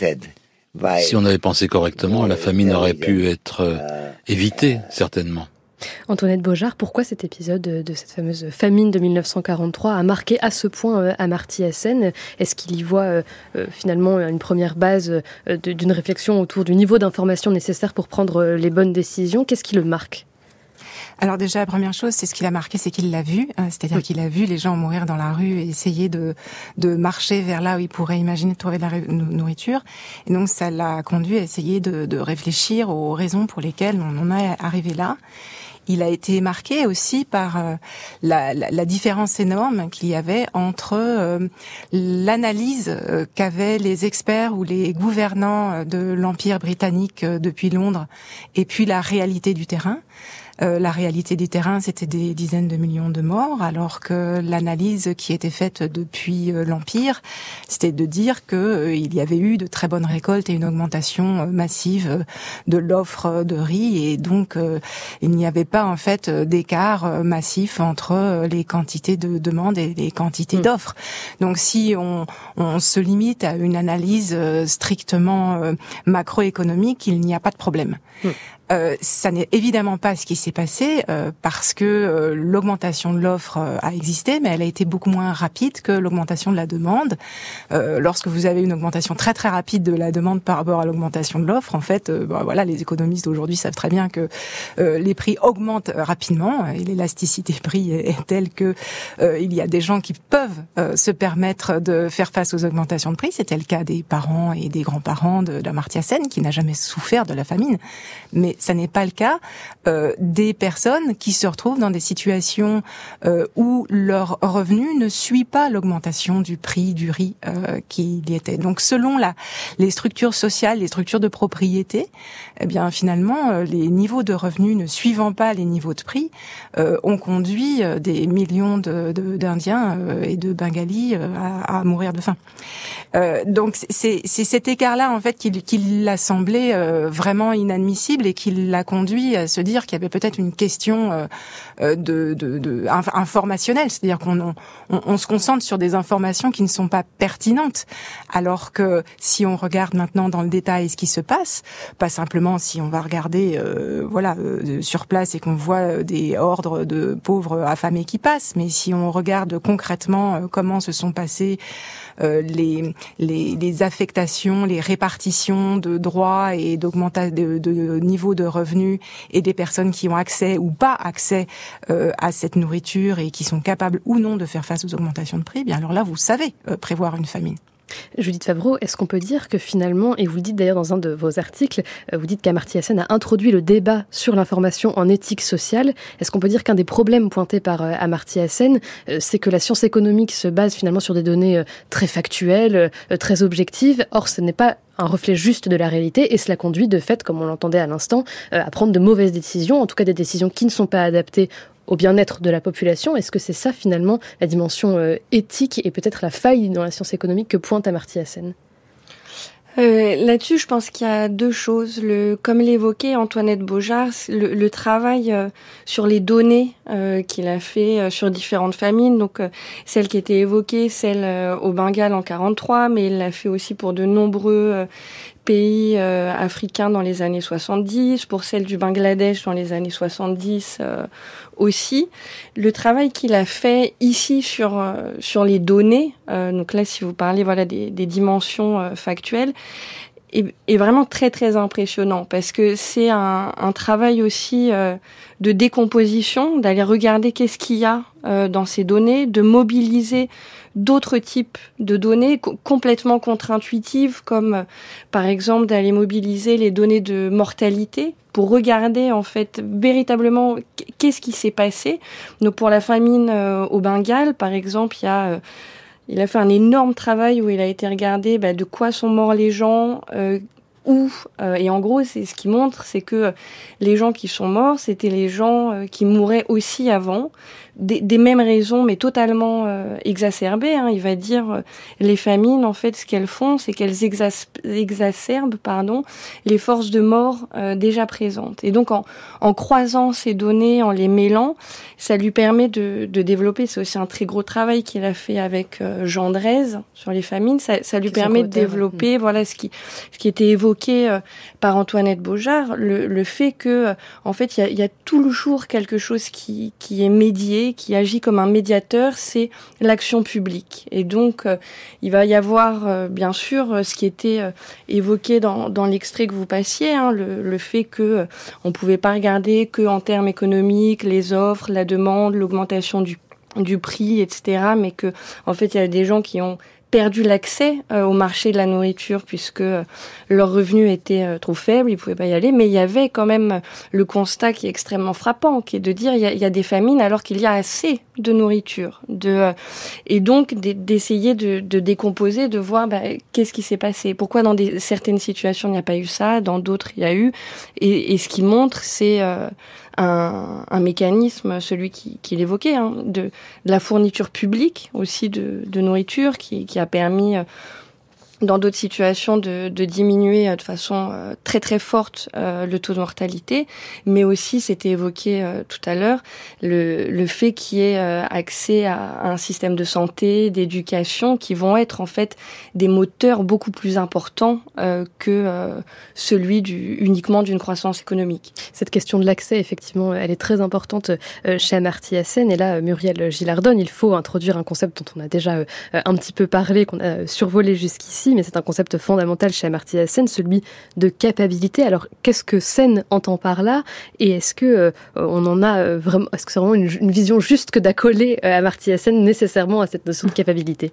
Si on avait pensé correctement, la famine aurait pu être évitée, certainement. Antoinette Beaujard, pourquoi cet épisode de cette fameuse famine de 1943 a marqué à ce point Amartya Sen ? Est-ce qu'il y voit finalement une première base d'une réflexion autour du niveau d'information nécessaire pour prendre les bonnes décisions ? Qu'est-ce qui le marque ? Alors déjà, la première chose, c'est ce qu'il a marqué, c'est qu'il l'a vu. C'est-à-dire qu'il a vu les gens mourir dans la rue et essayer de marcher vers là où ils pourraient imaginer de trouver de la nourriture. Et donc, ça l'a conduit à essayer de réfléchir aux raisons pour lesquelles on en est arrivé là. Il a été marqué aussi par la différence énorme qu'il y avait entre l'analyse qu'avaient les experts ou les gouvernants de l'Empire britannique depuis Londres et puis la réalité du terrain. La réalité des terrains, c'était des dizaines de millions de morts, alors que l'analyse qui était faite depuis l'Empire, c'était de dire que il y avait eu de très bonnes récoltes et une augmentation massive de l'offre de riz, et donc il n'y avait pas en fait d'écart massif entre les quantités de demande et les quantités d'offres. Donc si on se limite à une analyse strictement macroéconomique, il n'y a pas de problème. Ça n'est évidemment pas ce qui s'est passé parce que l'augmentation de l'offre a existé, mais elle a été beaucoup moins rapide que l'augmentation de la demande. Lorsque vous avez une augmentation très très rapide de la demande par rapport à l'augmentation de l'offre, en fait, voilà, les économistes aujourd'hui savent très bien que les prix augmentent rapidement et l'élasticité prix est telle que il y a des gens qui peuvent se permettre de faire face aux augmentations de prix. C'était le cas des parents et des grands-parents d'Amartya Sen qui n'a jamais souffert de la famine, mais ça n'est pas le cas des personnes qui se retrouvent dans des situations où leur revenu ne suit pas l'augmentation du prix du riz qui y était. Donc selon les structures sociales, les structures de propriété, eh bien finalement les niveaux de revenus ne suivant pas les niveaux de prix ont conduit des millions d'Indiens et de Bengalis à mourir de faim. Donc c'est cet écart-là en fait qui l'a semblé vraiment inadmissible et qui l'a conduit à se dire qu'il y avait peut-être une question informationnelle, c'est-à-dire qu'on se concentre sur des informations qui ne sont pas pertinentes, alors que si on regarde maintenant dans le détail ce qui se passe, pas simplement si on va regarder sur place et qu'on voit des ordres de pauvres affamés qui passent, mais si on regarde concrètement comment se sont passées les affectations, les répartitions de droits et de niveau de revenus et des personnes qui ont accès ou pas accès à cette nourriture et qui sont capables ou non de faire face aux augmentations de prix, bien alors là vous savez prévoir une famine. Judith Favreau, est-ce qu'on peut dire que finalement, et vous le dites d'ailleurs dans un de vos articles, vous dites qu'Amartya Sen a introduit le débat sur l'information en éthique sociale. Est-ce qu'on peut dire qu'un des problèmes pointés par Amartya Sen, c'est que la science économique se base finalement sur des données très factuelles, très objectives. Or, ce n'est pas un reflet juste de la réalité et cela conduit de fait, comme on l'entendait à l'instant, à prendre de mauvaises décisions, en tout cas des décisions qui ne sont pas adaptées au bien-être de la population. Est-ce que c'est ça finalement la dimension éthique et peut-être la faille dans la science économique que pointe Amartya Sen ? Là-dessus, je pense qu'il y a deux choses. Comme l'évoquait Antoinette Beaujard, le travail sur les données qu'il a fait sur différentes famines, donc celle qui était évoquée, celle au Bengale en 43, mais il l'a fait aussi pour de nombreux pays africains dans les années 70, pour celle du Bangladesh dans les années 70 aussi. Le travail qu'il a fait ici sur les données, donc là si vous parlez des dimensions factuelles, est vraiment très très impressionnant parce que c'est un travail aussi de décomposition, d'aller regarder qu'est-ce qu'il y a dans ces données, de mobiliser d'autres types de données complètement contre-intuitives, comme par exemple d'aller mobiliser les données de mortalité pour regarder en fait véritablement qu'est-ce qui s'est passé. Donc pour la famine au Bengale, par exemple, il a fait un énorme travail où il a été regardé de quoi sont morts les gens, où, et en gros, c'est ce qu'il montre, c'est que les gens qui sont morts, c'était les gens qui mouraient aussi avant, des mêmes raisons, mais totalement exacerbées. Il va dire les famines, en fait, ce qu'elles font, c'est qu'elles exacerbent, les forces de mort déjà présentes. Et donc, en croisant ces données, en les mêlant, ça lui permet de développer. C'est aussi un très gros travail qu'il a fait avec Jean Drèze sur les famines. Ça lui permet de développer, ce qui était évoqué évoqué par Antoinette Beaujard, le fait que, en fait, il y a toujours quelque chose qui est médié, qui agit comme un médiateur, c'est l'action publique. Et donc, il va y avoir, bien sûr, ce qui était évoqué dans l'extrait que vous passiez, hein, le fait que on pouvait pas regarder que en termes économiques, les offres, la demande, l'augmentation du prix, etc., mais que, en fait, il y a des gens qui ont perdu l'accès au marché de la nourriture puisque leurs revenus étaient trop faibles, ils pouvaient pas y aller, mais il y avait quand même le constat qui est extrêmement frappant, qui est de dire il y a des famines alors qu'il y a assez de nourriture, et donc d'essayer de décomposer, de voir qu'est-ce qui s'est passé, pourquoi dans certaines situations il n'y a pas eu ça, dans d'autres il y a eu, et ce qui montre c'est un mécanisme, celui qu'il évoquait, hein, de la fourniture publique aussi de nourriture qui a permis dans d'autres situations de diminuer de façon très très forte le taux de mortalité, mais aussi, c'était évoqué tout à l'heure, le fait qu'il y ait accès à un système de santé, d'éducation, qui vont être en fait des moteurs beaucoup plus importants que celui uniquement d'une croissance économique. Cette question de l'accès, effectivement, elle est très importante chez Amartya Sen, et là, Muriel Gilardone, il faut introduire un concept dont on a déjà un petit peu parlé, qu'on a survolé jusqu'ici, mais c'est un concept fondamental chez Amartya Sen, celui de capacité. Alors, qu'est-ce que Sen entend par là, et est-ce que on en a vraiment, est-ce que c'est vraiment une vision juste que d'accoler Amartya Sen nécessairement à cette notion de capacité?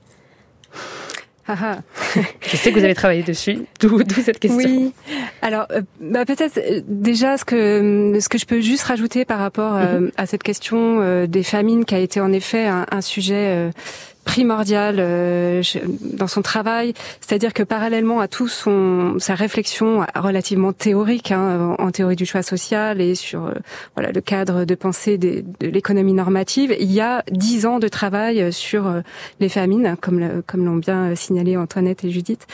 Je sais que vous avez travaillé dessus, d'où cette question. Oui. Alors, peut-être déjà ce que je peux juste rajouter par rapport à cette question des famines, qui a été en effet un sujet primordial dans son travail, c'est-à-dire que parallèlement à tout sa réflexion relativement théorique, hein, en théorie du choix social et sur le cadre de pensée de l'économie normative, il y a 10 ans de travail sur les famines, comme l'ont bien signalé Antoinette et Judith.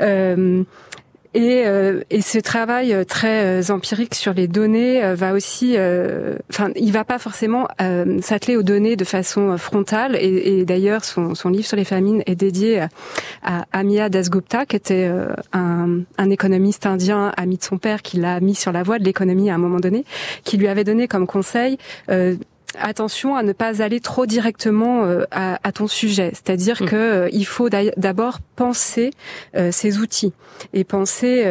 Et ce travail très empirique sur les données va aussi, il va pas forcément s'atteler aux données de façon frontale. Et d'ailleurs, son livre sur les famines est dédié à Amiya Dasgupta, qui était un économiste indien, ami de son père, qui l'a mis sur la voie de l'économie à un moment donné, qui lui avait donné comme conseil attention à ne pas aller trop directement à ton sujet, c'est-à-dire que il faut d'abord penser ces outils et penser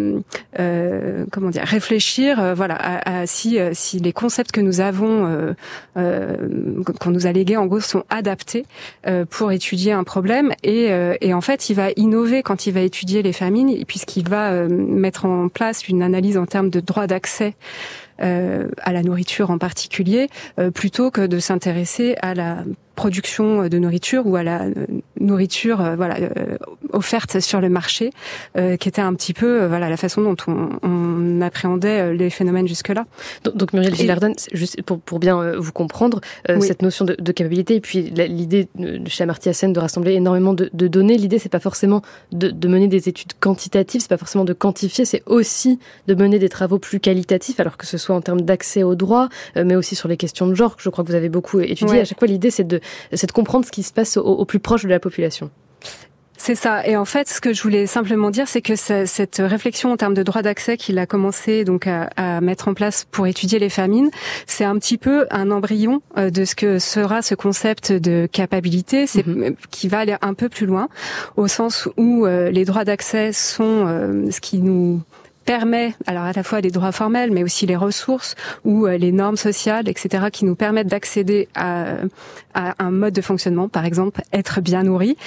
réfléchir à si les concepts que nous avons qu'on nous a légués en gros sont adaptés pour étudier un problème, et en fait il va innover quand il va étudier les famines, puisqu'il va mettre en place une analyse en termes de droit d'accès à la nourriture en particulier, plutôt que de s'intéresser à la production de nourriture ou à la nourriture offerte sur le marché, qui était un petit peu la façon dont on appréhendait les phénomènes jusque-là. Donc Muriel Gilardone, juste pour bien vous comprendre, cette notion de capacité, et puis l'idée chez Amartya Sen de rassembler énormément de données, l'idée c'est pas forcément de mener des études quantitatives, c'est pas forcément de quantifier, c'est aussi de mener des travaux plus qualitatifs, alors que ce soit en termes d'accès aux droits, mais aussi sur les questions de genre, que je crois que vous avez beaucoup étudié. À chaque fois, l'idée c'est de comprendre ce qui se passe au plus proche de la population. C'est ça. Et en fait, ce que je voulais simplement dire, c'est que cette réflexion en termes de droit d'accès qu'il a commencé donc à mettre en place pour étudier les famines, c'est un petit peu un embryon de ce que sera ce concept de capacité, qui va aller un peu plus loin, au sens où les droits d'accès sont ce qui nous permet, alors à la fois les droits formels, mais aussi les ressources ou les normes sociales, etc., qui nous permettent d'accéder à un mode de fonctionnement, par exemple être bien nourri.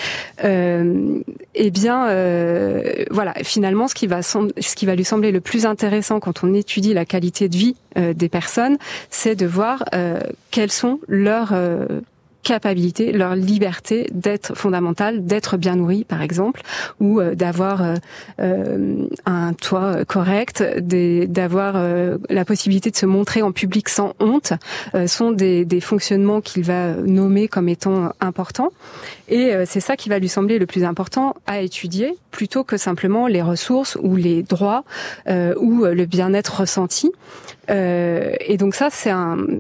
Finalement, ce qui va lui sembler le plus intéressant quand on étudie la qualité de vie des personnes, c'est de voir quelles sont leurs capacité, leur liberté d'être fondamentale, d'être bien nourri par exemple, ou d'avoir un toit correct, d'avoir la possibilité de se montrer en public sans honte, sont des fonctionnements qu'il va nommer comme étant importants. Et c'est ça qui va lui sembler le plus important à étudier, plutôt que simplement les ressources ou les droits ou le bien-être ressenti. Et donc ça, c'est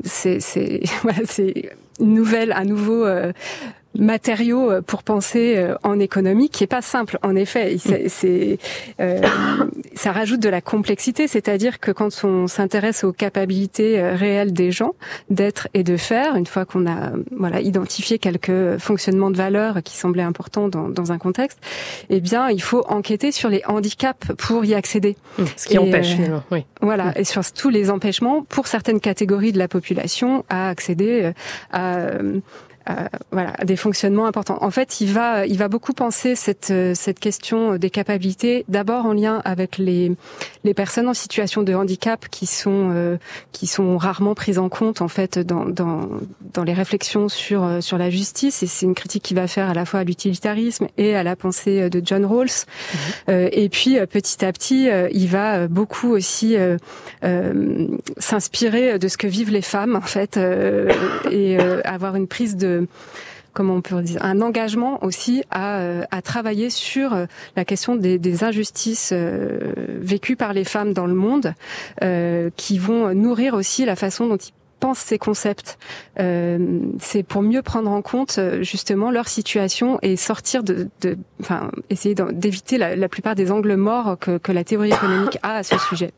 un nouveau matériau pour penser en économie, qui est pas simple en effet. ça rajoute de la complexité, c'est-à-dire que quand on s'intéresse aux capacités réelles des gens d'être et de faire, une fois qu'on a identifié quelques fonctionnements de valeurs qui semblaient importants dans un contexte, eh bien il faut enquêter sur les handicaps pour y accéder. Ce qui empêche finalement. Oui. Voilà, et sur tous les empêchements pour certaines catégories de la population à accéder à des fonctionnements importants. En fait, il va beaucoup penser cette question des capacités, d'abord en lien avec les personnes en situation de handicap qui sont rarement prises en compte en fait dans les réflexions sur la justice, et c'est une critique qu'il va faire à la fois à l'utilitarisme et à la pensée de John Rawls. Et puis petit à petit, il va beaucoup aussi s'inspirer de ce que vivent les femmes en fait, et avoir une prise de, comment on peut dire, un engagement aussi à travailler sur la question des injustices vécues par les femmes dans le monde, qui vont nourrir aussi la façon dont ils pensent ces concepts. C'est pour mieux prendre en compte justement leur situation et sortir essayer d'éviter la plupart des angles morts que la théorie économique a à ce sujet.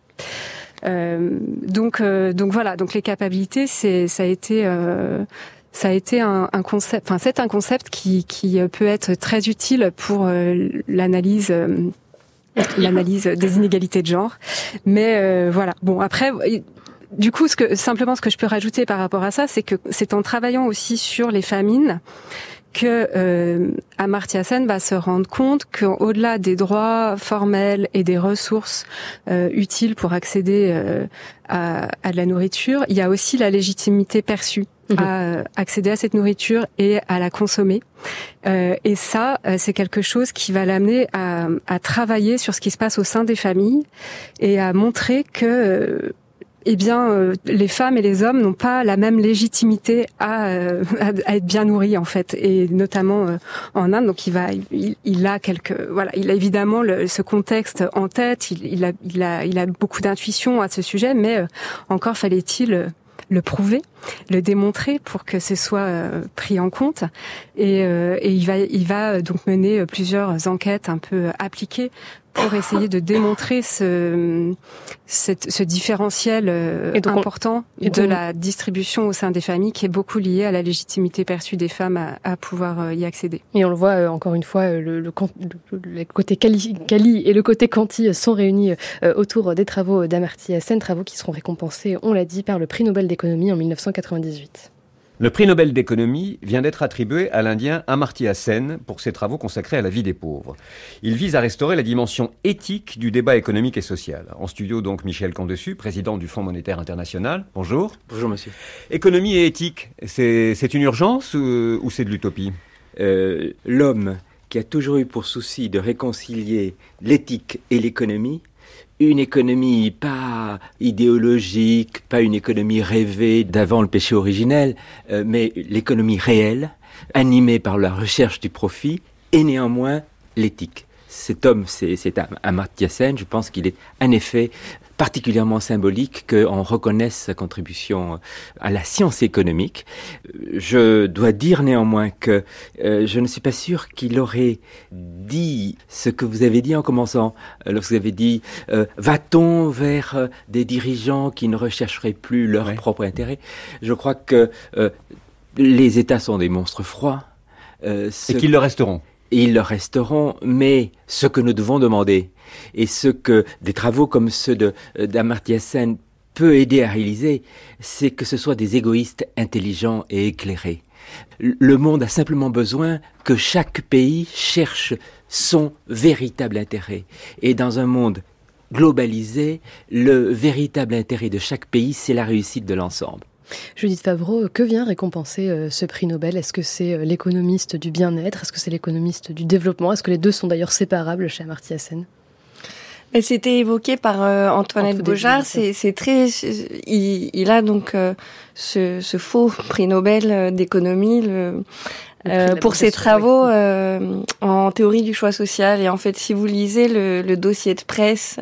Donc voilà, donc les capacités, ça a été un concept, enfin c'est un concept qui peut être très utile pour l'analyse des inégalités de genre. Mais voilà. Bon, après, du coup, ce que je peux rajouter par rapport à ça, c'est que c'est en travaillant aussi sur les famines que Amartya Sen va se rendre compte qu'au-delà des droits formels et des ressources utiles pour accéder à de la nourriture, il y a aussi la légitimité perçue à accéder à cette nourriture et à la consommer. Et ça, c'est quelque chose qui va l'amener à travailler sur ce qui se passe au sein des familles et à montrer que les femmes et les hommes n'ont pas la même légitimité à être bien nourris en fait, et notamment en Inde. Donc il a évidemment ce contexte en tête. Il a beaucoup d'intuition à ce sujet, mais encore fallait-il le prouver, le démontrer pour que ce soit pris en compte. Et il va donc mener plusieurs enquêtes un peu appliquées pour essayer de démontrer ce différentiel important de la distribution au sein des familles, qui est beaucoup lié à la légitimité perçue des femmes à pouvoir y accéder. Et on le voit encore une fois, le côté Kali et le côté Kanti sont réunis autour des travaux d'Amartya Sen, travaux qui seront récompensés, on l'a dit, par le prix Nobel d'économie en 1998. Le prix Nobel d'économie vient d'être attribué à l'Indien Amartya Sen pour ses travaux consacrés à la vie des pauvres. Il vise à restaurer la dimension éthique du débat économique et social. En studio donc Michel Condessus, président du Fonds monétaire international. Bonjour. Bonjour monsieur. Économie et éthique, c'est une urgence ou c'est de l'utopie ? L'homme qui a toujours eu pour souci de réconcilier l'éthique et l'économie, une économie pas idéologique, pas une économie rêvée d'avant le péché originel, mais l'économie réelle, animée par la recherche du profit, et néanmoins l'éthique. Cet homme, c'est Amartya Sen, je pense qu'il est en effet particulièrement symbolique qu'on reconnaisse sa contribution à la science économique. Je dois dire néanmoins que je ne suis pas sûr qu'il aurait dit ce que vous avez dit en commençant, lorsque vous avez dit va-t-on vers des dirigeants qui ne rechercheraient plus leur propre intérêt. Je crois que les États sont des monstres froids. Et qu'ils le resteront. Ils le resteront, mais ce que nous devons demander, et ce que des travaux comme ceux d'Amartya Sen peut aider à réaliser, c'est que ce soit des égoïstes intelligents et éclairés. Le monde a simplement besoin que chaque pays cherche son véritable intérêt. Et dans un monde globalisé, le véritable intérêt de chaque pays, c'est la réussite de l'ensemble. Judith Favreau, que vient récompenser ce prix Nobel ? Est-ce que c'est l'économiste du bien-être ? Est-ce que c'est l'économiste du développement ? Est-ce que les deux sont d'ailleurs séparables chez Amartya Sen ? C'était évoqué par Antoinette Bojar. C'est très. Il a donc ce faux prix Nobel d'économie pour ses travaux en théorie du choix social. Et en fait, si vous lisez le dossier de presse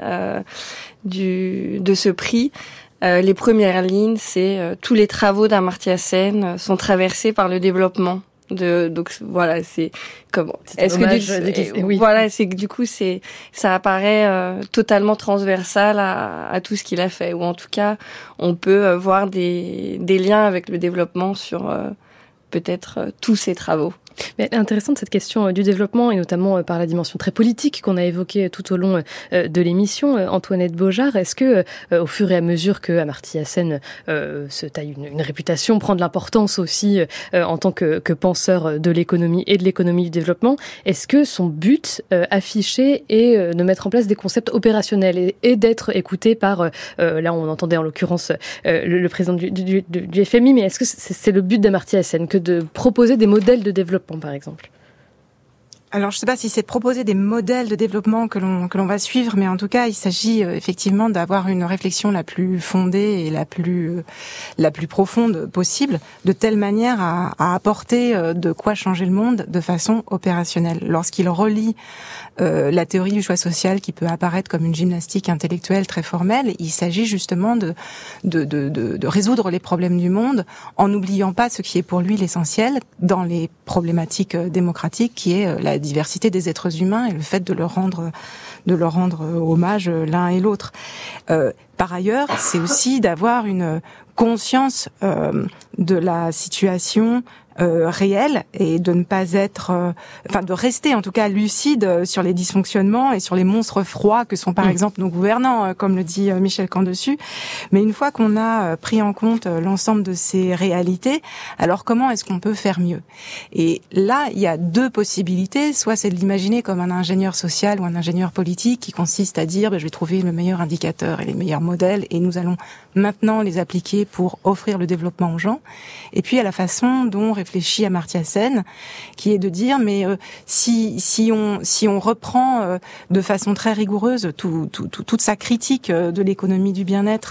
de ce prix, les premières lignes, c'est tous les travaux d'Amartya Sen sont traversés par le développement. Donc voilà, c'est comment oui. Voilà, c'est que du coup ça apparaît totalement transversal à tout ce qu'il a fait, ou en tout cas on peut voir des liens avec le développement sur peut-être tous ses travaux. Mais intéressante cette question du développement, et notamment par la dimension très politique qu'on a évoquée tout au long de l'émission. Antoinette Beaujard, est-ce que au fur et à mesure que Amartya Sen se taille une réputation, prend de l'importance aussi en tant que penseur de l'économie et de l'économie du développement, est-ce que son but affiché est de mettre en place des concepts opérationnels et d'être écouté par, là on entendait en l'occurrence le président du FMI, mais est-ce que c'est le but d'Amartya Sen que de proposer des modèles de développement par exemple? Alors, je ne sais pas si c'est de proposer des modèles de développement que l'on va suivre, mais en tout cas, il s'agit effectivement d'avoir une réflexion la plus fondée et la plus profonde possible, de telle manière à apporter de quoi changer le monde de façon opérationnelle. Lorsqu'il relie la théorie du choix social qui peut apparaître comme une gymnastique intellectuelle très formelle, il s'agit justement de résoudre les problèmes du monde en n'oubliant pas ce qui est pour lui l'essentiel dans les problématiques démocratiques, qui est la diversité des êtres humains et le fait de leur rendre hommage l'un et l'autre. Par ailleurs, c'est aussi d'avoir une conscience de la situation réel, et de ne pas être, de rester en tout cas lucide sur les dysfonctionnements et sur les monstres froids que sont par exemple nos gouvernants, comme le dit Michel Camdessus. Mais une fois qu'on a pris en compte l'ensemble de ces réalités, alors comment est-ce qu'on peut faire mieux? Et là, il y a deux possibilités. Soit c'est de l'imaginer comme un ingénieur social ou un ingénieur politique qui consiste à dire je vais trouver le meilleur indicateur et les meilleurs modèles et nous allons maintenant les appliquer pour offrir le développement aux gens. Et puis à la façon dont réfléchit Amartya Sen, qui est de dire mais si on reprend de façon très rigoureuse toute sa critique de l'économie du bien-être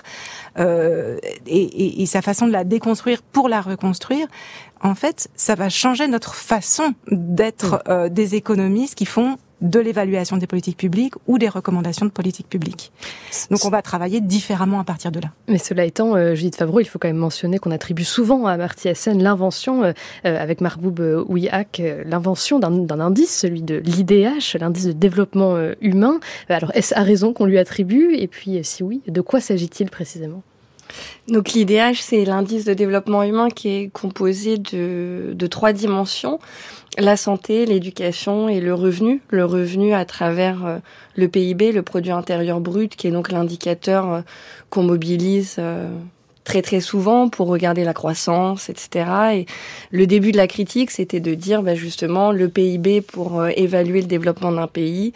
et sa façon de la déconstruire pour la reconstruire, en fait, ça va changer notre façon d'être des économistes qui font de l'évaluation des politiques publiques ou des recommandations de politiques publiques. Donc on va travailler différemment à partir de là. Mais cela étant, Judith Favreau, il faut quand même mentionner qu'on attribue souvent à Amartya Sen l'invention, avec Mahboub Ouihak, l'invention d'un indice, celui de l'IDH, l'indice de développement humain. Alors est-ce à raison qu'on lui attribue? Et puis si oui, de quoi s'agit-il précisément? Donc l'IDH, c'est l'indice de développement humain qui est composé de 3 dimensions: la santé, l'éducation et le revenu. Le revenu à travers le PIB, le produit intérieur brut, qui est donc l'indicateur qu'on mobilise très très souvent pour regarder la croissance, etc. Et le début de la critique, c'était de dire justement le PIB pour évaluer le développement d'un pays,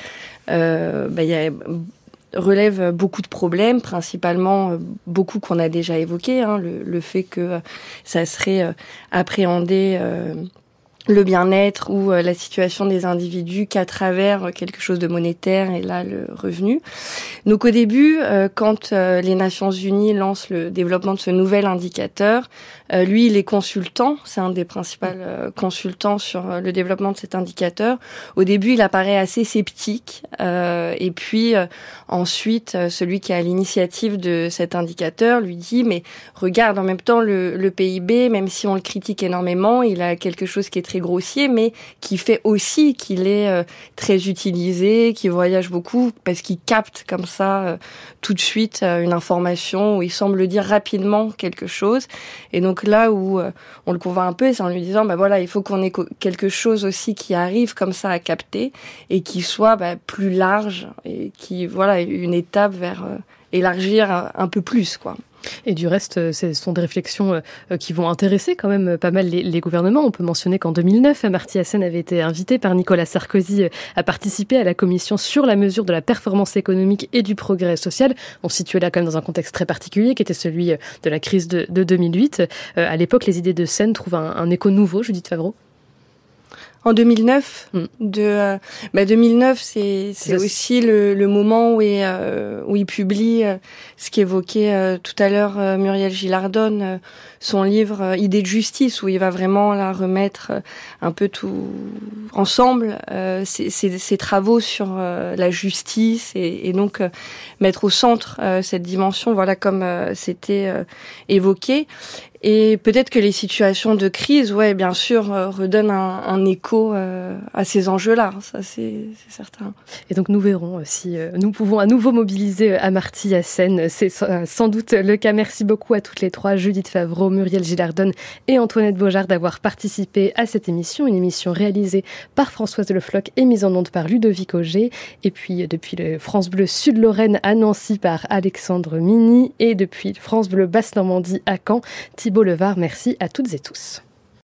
relève beaucoup de problèmes, principalement beaucoup qu'on a déjà évoqués, le fait que ça serait appréhender le bien-être ou la situation des individus qu'à travers quelque chose de monétaire, et là le revenu. Donc au début, quand les Nations Unies lancent le développement de ce nouvel indicateur, lui il est consultant, c'est un des principaux consultants sur le développement de cet indicateur. Au début il apparaît assez sceptique, et puis ensuite celui qui a l'initiative de cet indicateur lui dit mais regarde, en même temps le PIB, même si on le critique énormément, il a quelque chose qui est très grossier, mais qui fait aussi qu'il est très utilisé, qui voyage beaucoup, parce qu'il capte comme ça tout de suite une information, où il semble dire rapidement quelque chose. Et donc là où on le convainc un peu, c'est en lui disant il faut qu'on ait quelque chose aussi qui arrive comme ça à capter et qui soit plus large, et qui une étape vers élargir un peu plus, quoi. Et du reste, ce sont des réflexions qui vont intéresser quand même pas mal les gouvernements. On peut mentionner qu'en 2009, Amartya Sen avait été invité par Nicolas Sarkozy à participer à la commission sur la mesure de la performance économique et du progrès social. On se situait là quand même dans un contexte très particulier qui était celui de la crise de 2008. À l'époque, les idées de Sen trouvent un écho nouveau, Judith Favreau. En 2009, 2009, c'est aussi le moment où il publie ce qu'évoquait tout à l'heure Muriel Gilardone, son livre Idées de justice, où il va vraiment là remettre un peu tout ensemble, ses travaux sur la justice, et donc mettre au centre cette dimension, comme c'était évoqué. Et peut-être que les situations de crise, ouais, bien sûr, redonnent un écho à ces enjeux-là. Ça, c'est certain. Et donc, nous verrons si nous pouvons à nouveau mobiliser Amartya Sen. C'est sans doute le cas. Merci beaucoup à toutes les trois, Judith Favreau, Muriel Gilardone et Antoinette Beaujard, d'avoir participé à cette émission. Une émission réalisée par Françoise Le Floch et mise en onde par Ludovic Auger. Et puis, depuis le France Bleu Sud-Lorraine à Nancy par Alexandre Mini. Et depuis France Bleu Basse-Normandie à Caen, Thibault Levard. Merci à toutes et tous.